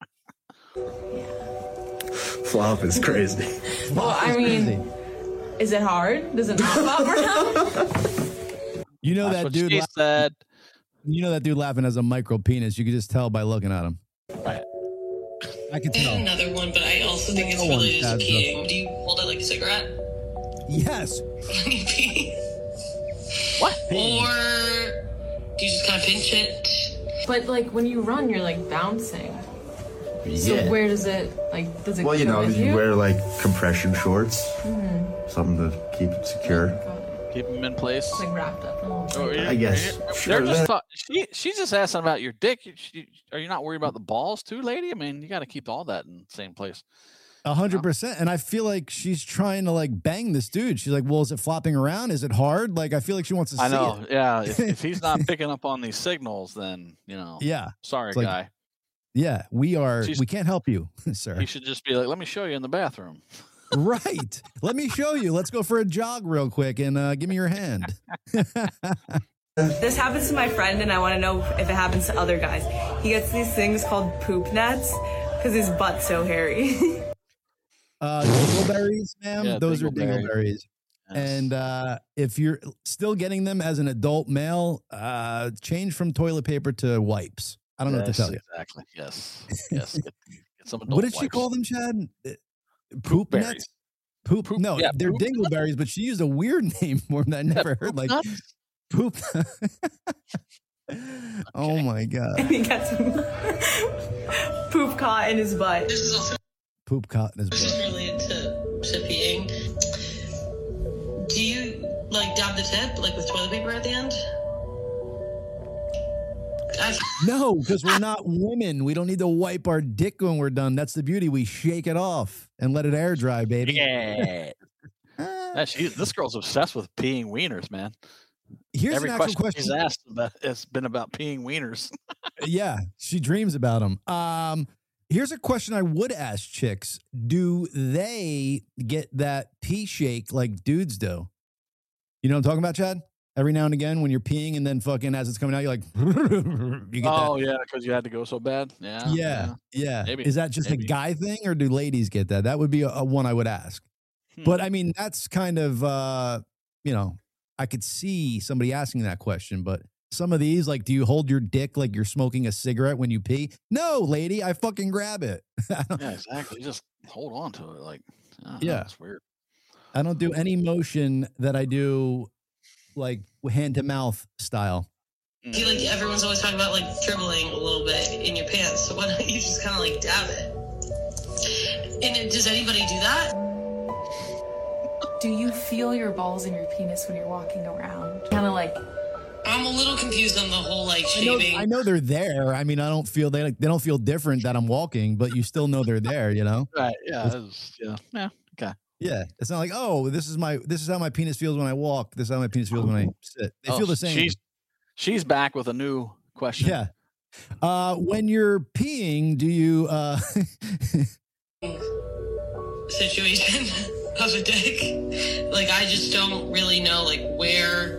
Flop is crazy. Well, I mean, is it hard? Does it not flop around? You know That's that what dude. she la- said. You know that dude laughing has a micro penis. You can just tell by looking at him. Right. I can I have tell. another one, but I also think it's No one related to has a- peeing. Do you hold it like a cigarette Yes. when you pee? What? Or do you just kind of pinch it? But like when you run, you're like bouncing. So Yeah. where does it like? Does it Well, you go know, with you you? wear like compression shorts, Mhm. something to keep it secure. Keep them in place. It's like wrapped up. in a little Oh, blanket. yeah, I guess. yeah, Sure, They're just that- talk- she, she's just asking about your dick. She, are you not worried about the balls too, lady? I mean, you got to keep all that in the same place. A hundred percent. And I feel like she's trying to like bang this dude. She's like, well, is it flopping around? Is it hard? Like, I feel like she wants to I see know. it. Yeah. If, if he's not picking up on these signals, then, you know, Yeah. sorry, It's like, guy. Yeah. We are, She's- we can't help you, sir. He should just be like, let me show you in the bathroom. Right. Let me show you. Let's go for a jog real quick and uh, give me your hand. This happens to my friend, and I want to know if it happens to other guys. He gets these things called poop nets because his butt's so hairy. Uh, dingleberries, ma'am. Yeah, Those are dingleberry. dingleberries. And uh, if you're still getting them as an adult male, uh, change from toilet paper to wipes. I don't know what to Yes, tell you. Exactly. Yes. Yes. Get, get some adult What did she wipes. call them, Chad? Uh, Poop berries. nets? Poop. no, yeah, they're poop dingleberries, but she used a weird name for them that I never heard. poop Like nuts? poop. Oh my god. he gets poop caught in his butt. This is also Poop caught in his this is butt. related to, to peeing. Do you like dab the tip like with toilet paper at the end? I, No, because we're not women. We don't need to wipe our dick when we're done. That's the beauty. We shake it off and let it air dry, baby. Yeah. Yeah, she, this girl's obsessed with peeing wieners, man. Here's Every an actual question, she's question. asked about has been about peeing wieners. Yeah, she dreams about them. Um, here's a question I would ask chicks: do they get that pee shake like dudes do? You know what I'm talking about, Chad? Every now and again when you're peeing and then fucking as it's coming out, you're like, you get Oh, that. yeah, because you had to go so bad. Yeah. Yeah, yeah. Maybe. Is that just Maybe. a guy thing or do ladies get that? That would be a, a one I would ask. Hmm. But I mean, that's kind of, uh, you know, I could see somebody asking that question, but some of these, like, do you hold your dick like you're smoking a cigarette when you pee? No, lady, I fucking grab it. Yeah, exactly. Just hold on to it. Like, I don't know, Yeah. it's weird. I don't do any motion that I do like hand to mouth style. I feel like everyone's always talking about like dribbling a little bit in your pants, so why don't you just kind of like dab it? And it, does anybody do that? Do you feel your balls in your penis when you're walking around? Kind of like. I'm a little confused on the whole like I know, shaving. I know they're there. I mean, I don't feel they like they don't feel different that I'm walking, but you still know they're there. You know? Right. Yeah. It's, yeah. Yeah. Okay. Yeah. It's not like, oh, this is my this is how my penis feels when I walk. This is how my penis feels when I sit. They Oh, feel the same. She's she's back with a new question. Yeah. Uh, when you're peeing, do you uh Situation of a dick. Like I just don't really know like where.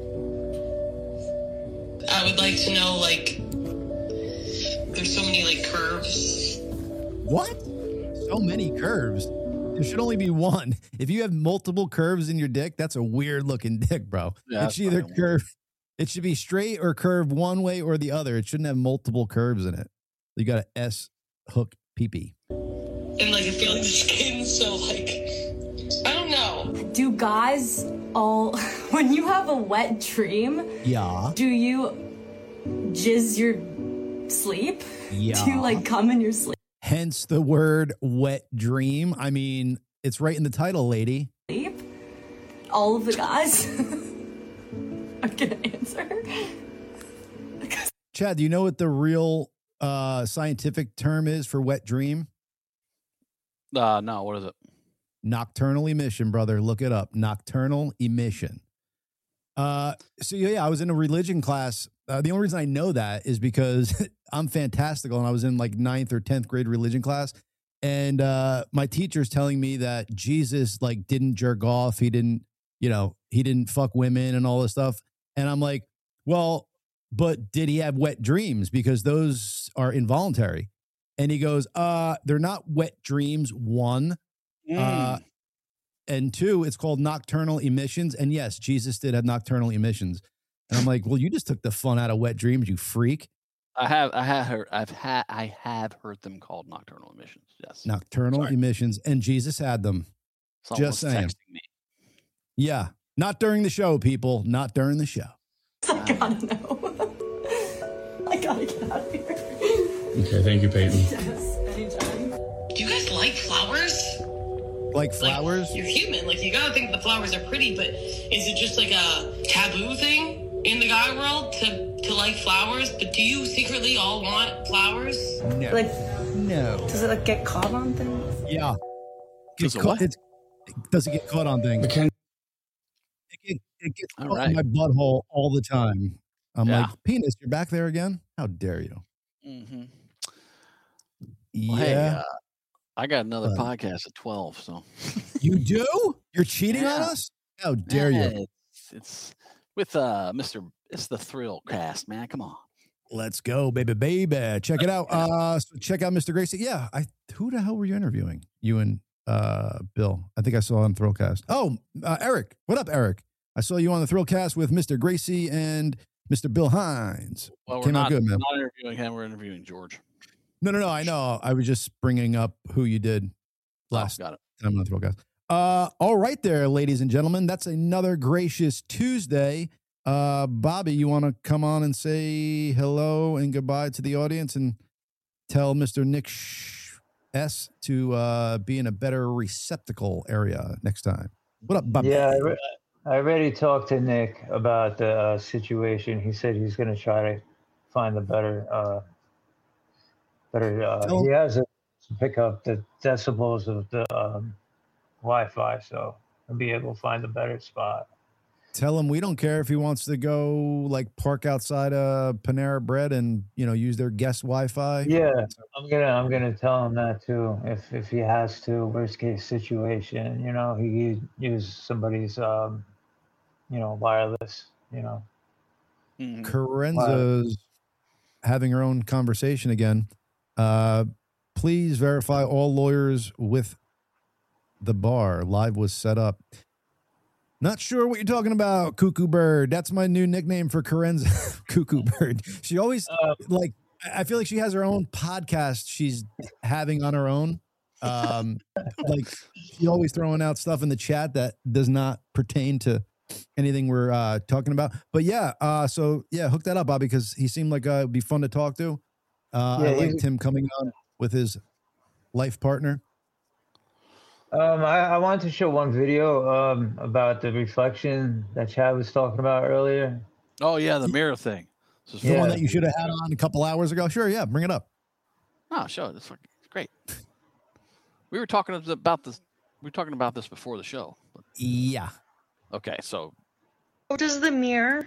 I would like to know like there's so many like curves. what? So many curves. There should only be one. If you have multiple curves in your dick, that's a weird looking dick, bro. Yeah, it that's should either probably curve, it should be straight or curved one way or the other. It shouldn't have multiple curves in it. You got a S hook pee-pee. And like I feel like the skin's so like I don't know. Do guys all, when you have a wet dream, Yeah. do you jizz your sleep? Yeah. Do you like come in your sleep? Hence the word wet dream. I mean, it's right in the title, lady. All of the guys are gonna answer. Chad, do you know what the real uh, scientific term is for wet dream? Uh, no, what is it? Nocturnal emission, brother. Look it up. Nocturnal emission. Uh, so yeah, I was in a religion class. Uh, the only reason I know that is because I'm fantastical, and I was in like ninth or tenth grade religion class, and uh, my teacher's telling me that Jesus like didn't jerk off. He didn't, you know, he didn't fuck women and all this stuff. And I'm like, well, but did he have wet dreams? Because those are involuntary. And he goes, uh, they're not wet dreams. One. Uh, and two, it's called nocturnal emissions. And yes, Jesus did have nocturnal emissions. And I'm like, well, you just took the fun out of wet dreams, you freak. I have, I have heard, I've had, I have heard them called nocturnal emissions. Yes. Nocturnal Sorry. emissions, and Jesus had them. Someone Just was saying. texting me. Yeah, not during the show, people. Not during the show. I gotta know. I gotta get out of here. Okay, thank you, Peyton. Yes, anytime. Do you guys like flowers? Like flowers? Like, you're human. Like you gotta think the flowers are pretty, but is it just like a taboo thing in the guy world to to like flowers? But do you secretly all want flowers? No. Like, no. does it like get caught on things? Yeah. Does Gets it caught- what? it's- does it get caught on things? McKen- It, get, it gets All caught right. in my butthole all the time. I'm Yeah. like, penis, you're back there again? How dare you? Mm-hmm. Yeah. Well, hey, uh, I got another Uh, podcast at twelve. So You do? You're cheating on Yeah. us? How dare Yeah, you? It's, it's with uh Mister It's the Thrill Cast, man. Come on. Let's go, baby, baby. Check it out. Uh, so check out Mister Gracie. Yeah, I. Who the hell were you interviewing? You and uh, Bill. I think I saw on Thrillcast. Oh, uh, Eric. What up, Eric? I saw you on the Thrillcast with Mister Gracie and Mister Bill Hines. Well, we're Came not, out good, man. not interviewing him. We're interviewing George. No, no, no. I know. I was just bringing up who you did last Oh, got it. time on the Thrillcast. Uh, all right, there, ladies and gentlemen. That's another gracious Tuesday. Uh, Bobby, you want to come on and say hello and goodbye to the audience and tell Mister Nick Sh- S to uh, be in a better receptacle area next time. What up, Bobby? Yeah, I, re- I already talked to Nick about the uh, situation. He said he's going to try to find the better, uh, better. Uh, Tell he him- has to pick up the decibels of the um, Wi-Fi, so he'll be able to find a better spot. Tell him we don't care if he wants to go like park outside a Panera Bread and, you know, use their guest Wi-Fi. Yeah, I'm gonna I'm gonna tell him that too. If if he has to, worst case situation, you know, he could use somebody's um, you know, wireless, you know. Corenza's having her own conversation again. Uh, please verify all lawyers with the bar. Live was set up. Not sure what you're talking about, Cuckoo Bird. That's my new nickname for Corenza. Cuckoo Bird. She always, uh, like, I feel like she has her own podcast she's having on her own. Um, like, she's always throwing out stuff in the chat that does not pertain to anything we're uh, talking about. But yeah, uh, so yeah, hook that up, Bobby, because he seemed like uh, it'd be fun to talk to. Uh, Yeah, I liked he's- him coming on with his life partner. Um, I, I wanted to show one video um, about the reflection that Chad was talking about earlier. Oh yeah, the mirror thing. This is The one that you should have had on a couple hours ago. Sure, yeah, bring it up. Oh, show it. It's fucking- it's great. We were talking about this. We were talking about this before the show. Yeah. Okay, so How does the mirror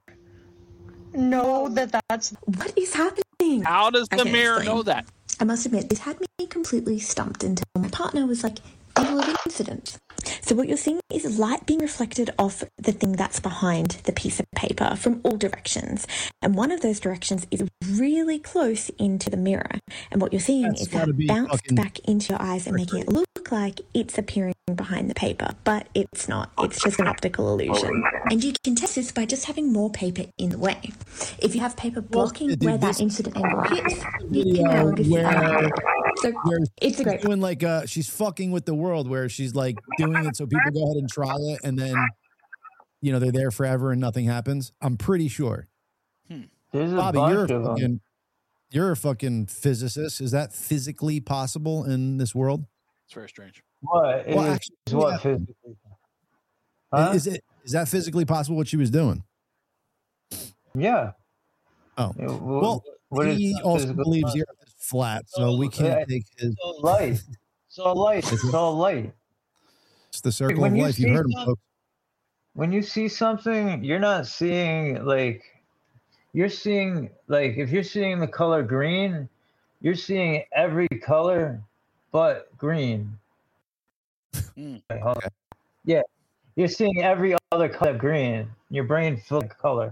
know that that's What is happening? How does I the can mirror explain. know that? I must admit, this had me completely stumped until my partner was like, "Evil of incident." So what you're seeing is light being reflected off the thing that's behind the piece of paper from all directions. And one of those directions is really close into the mirror. And what you're seeing That's is gotta that be bounced fucking back into your eyes and making it look like it's appearing behind the paper. But it's not. It's just an optical illusion. And you can test this by just having more paper in the way. If you have paper blocking dude, where this that incident angle hits, you Video can now see where, So where it's a great doing like uh she's fucking with the world, where she's like doing it so people go ahead and try it, and then you know they're there forever and nothing happens. I'm pretty sure. There's a Bobby, bunch you're a of them. fucking you're a fucking physicist. Is that physically possible in this world? It's very strange. What? Well, Is- actually, is what yeah. physically? Huh? Is it is that physically possible what she was doing? Yeah. Oh, Yeah, wh- well, what is he not also physical believes possible? the Earth is flat, so we can't yeah, take his. It's all light. It's all light. It's all light. It's the circle When of you life. You see heard him, some- folks. When you see something, you're not seeing like you're seeing like if you're seeing the color green, you're seeing every color but green. Wait, hold on. Yeah, you're seeing every other color but green. Your brain fills with color.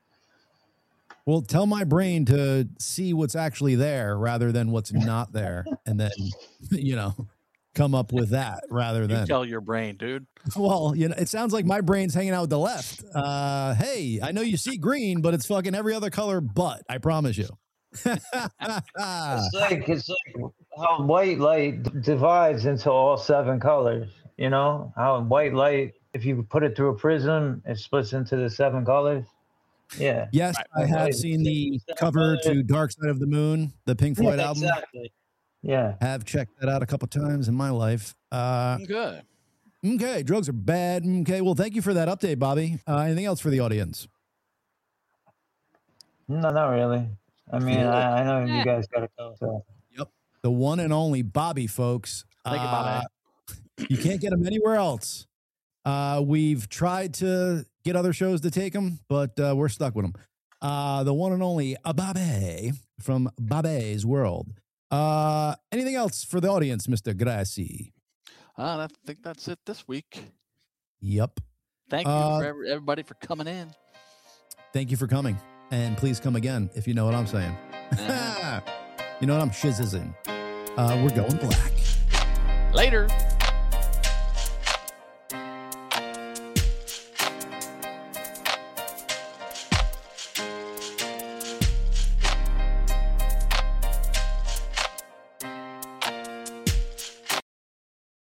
Well, tell my brain to see what's actually there rather than what's not there, and then you know come up with that rather You than. tell your brain, dude. Well, you know, it sounds like my brain's hanging out with the left. Uh, hey, I know you see green, but it's fucking every other color but. I promise you. It's like it's like how white light d- divides into all seven colors. You know how white light, if you put it through a prism, it splits into the seven colors. Yeah. Yes, I have Right. seen the cover to Dark Side of the Moon, the Pink Floyd Yeah, album. exactly. Yeah. Have checked that out a couple times in my life. Uh, Good. okay, drugs are bad. Okay, well, thank you for that update, Bobby. Uh, anything else for the audience? No, not really. I mean, I, I know you guys got to go. So. Yep. The one and only Bobby, folks. Thank you, Bobby. Uh, you can't get him anywhere else. Uh, we've tried to get other shows to take him, but uh, we're stuck with him. Uh, the one and only uh, Bobby from Bobby's World. Uh, anything else for the audience, Mister Grassi? Uh, I think that's it this week. Yep. Thank you Uh, for every, everybody for coming in. Thank you for coming. And please come again, if you know what I'm saying. You know what I'm shizzing. Uh, we're going black. Later.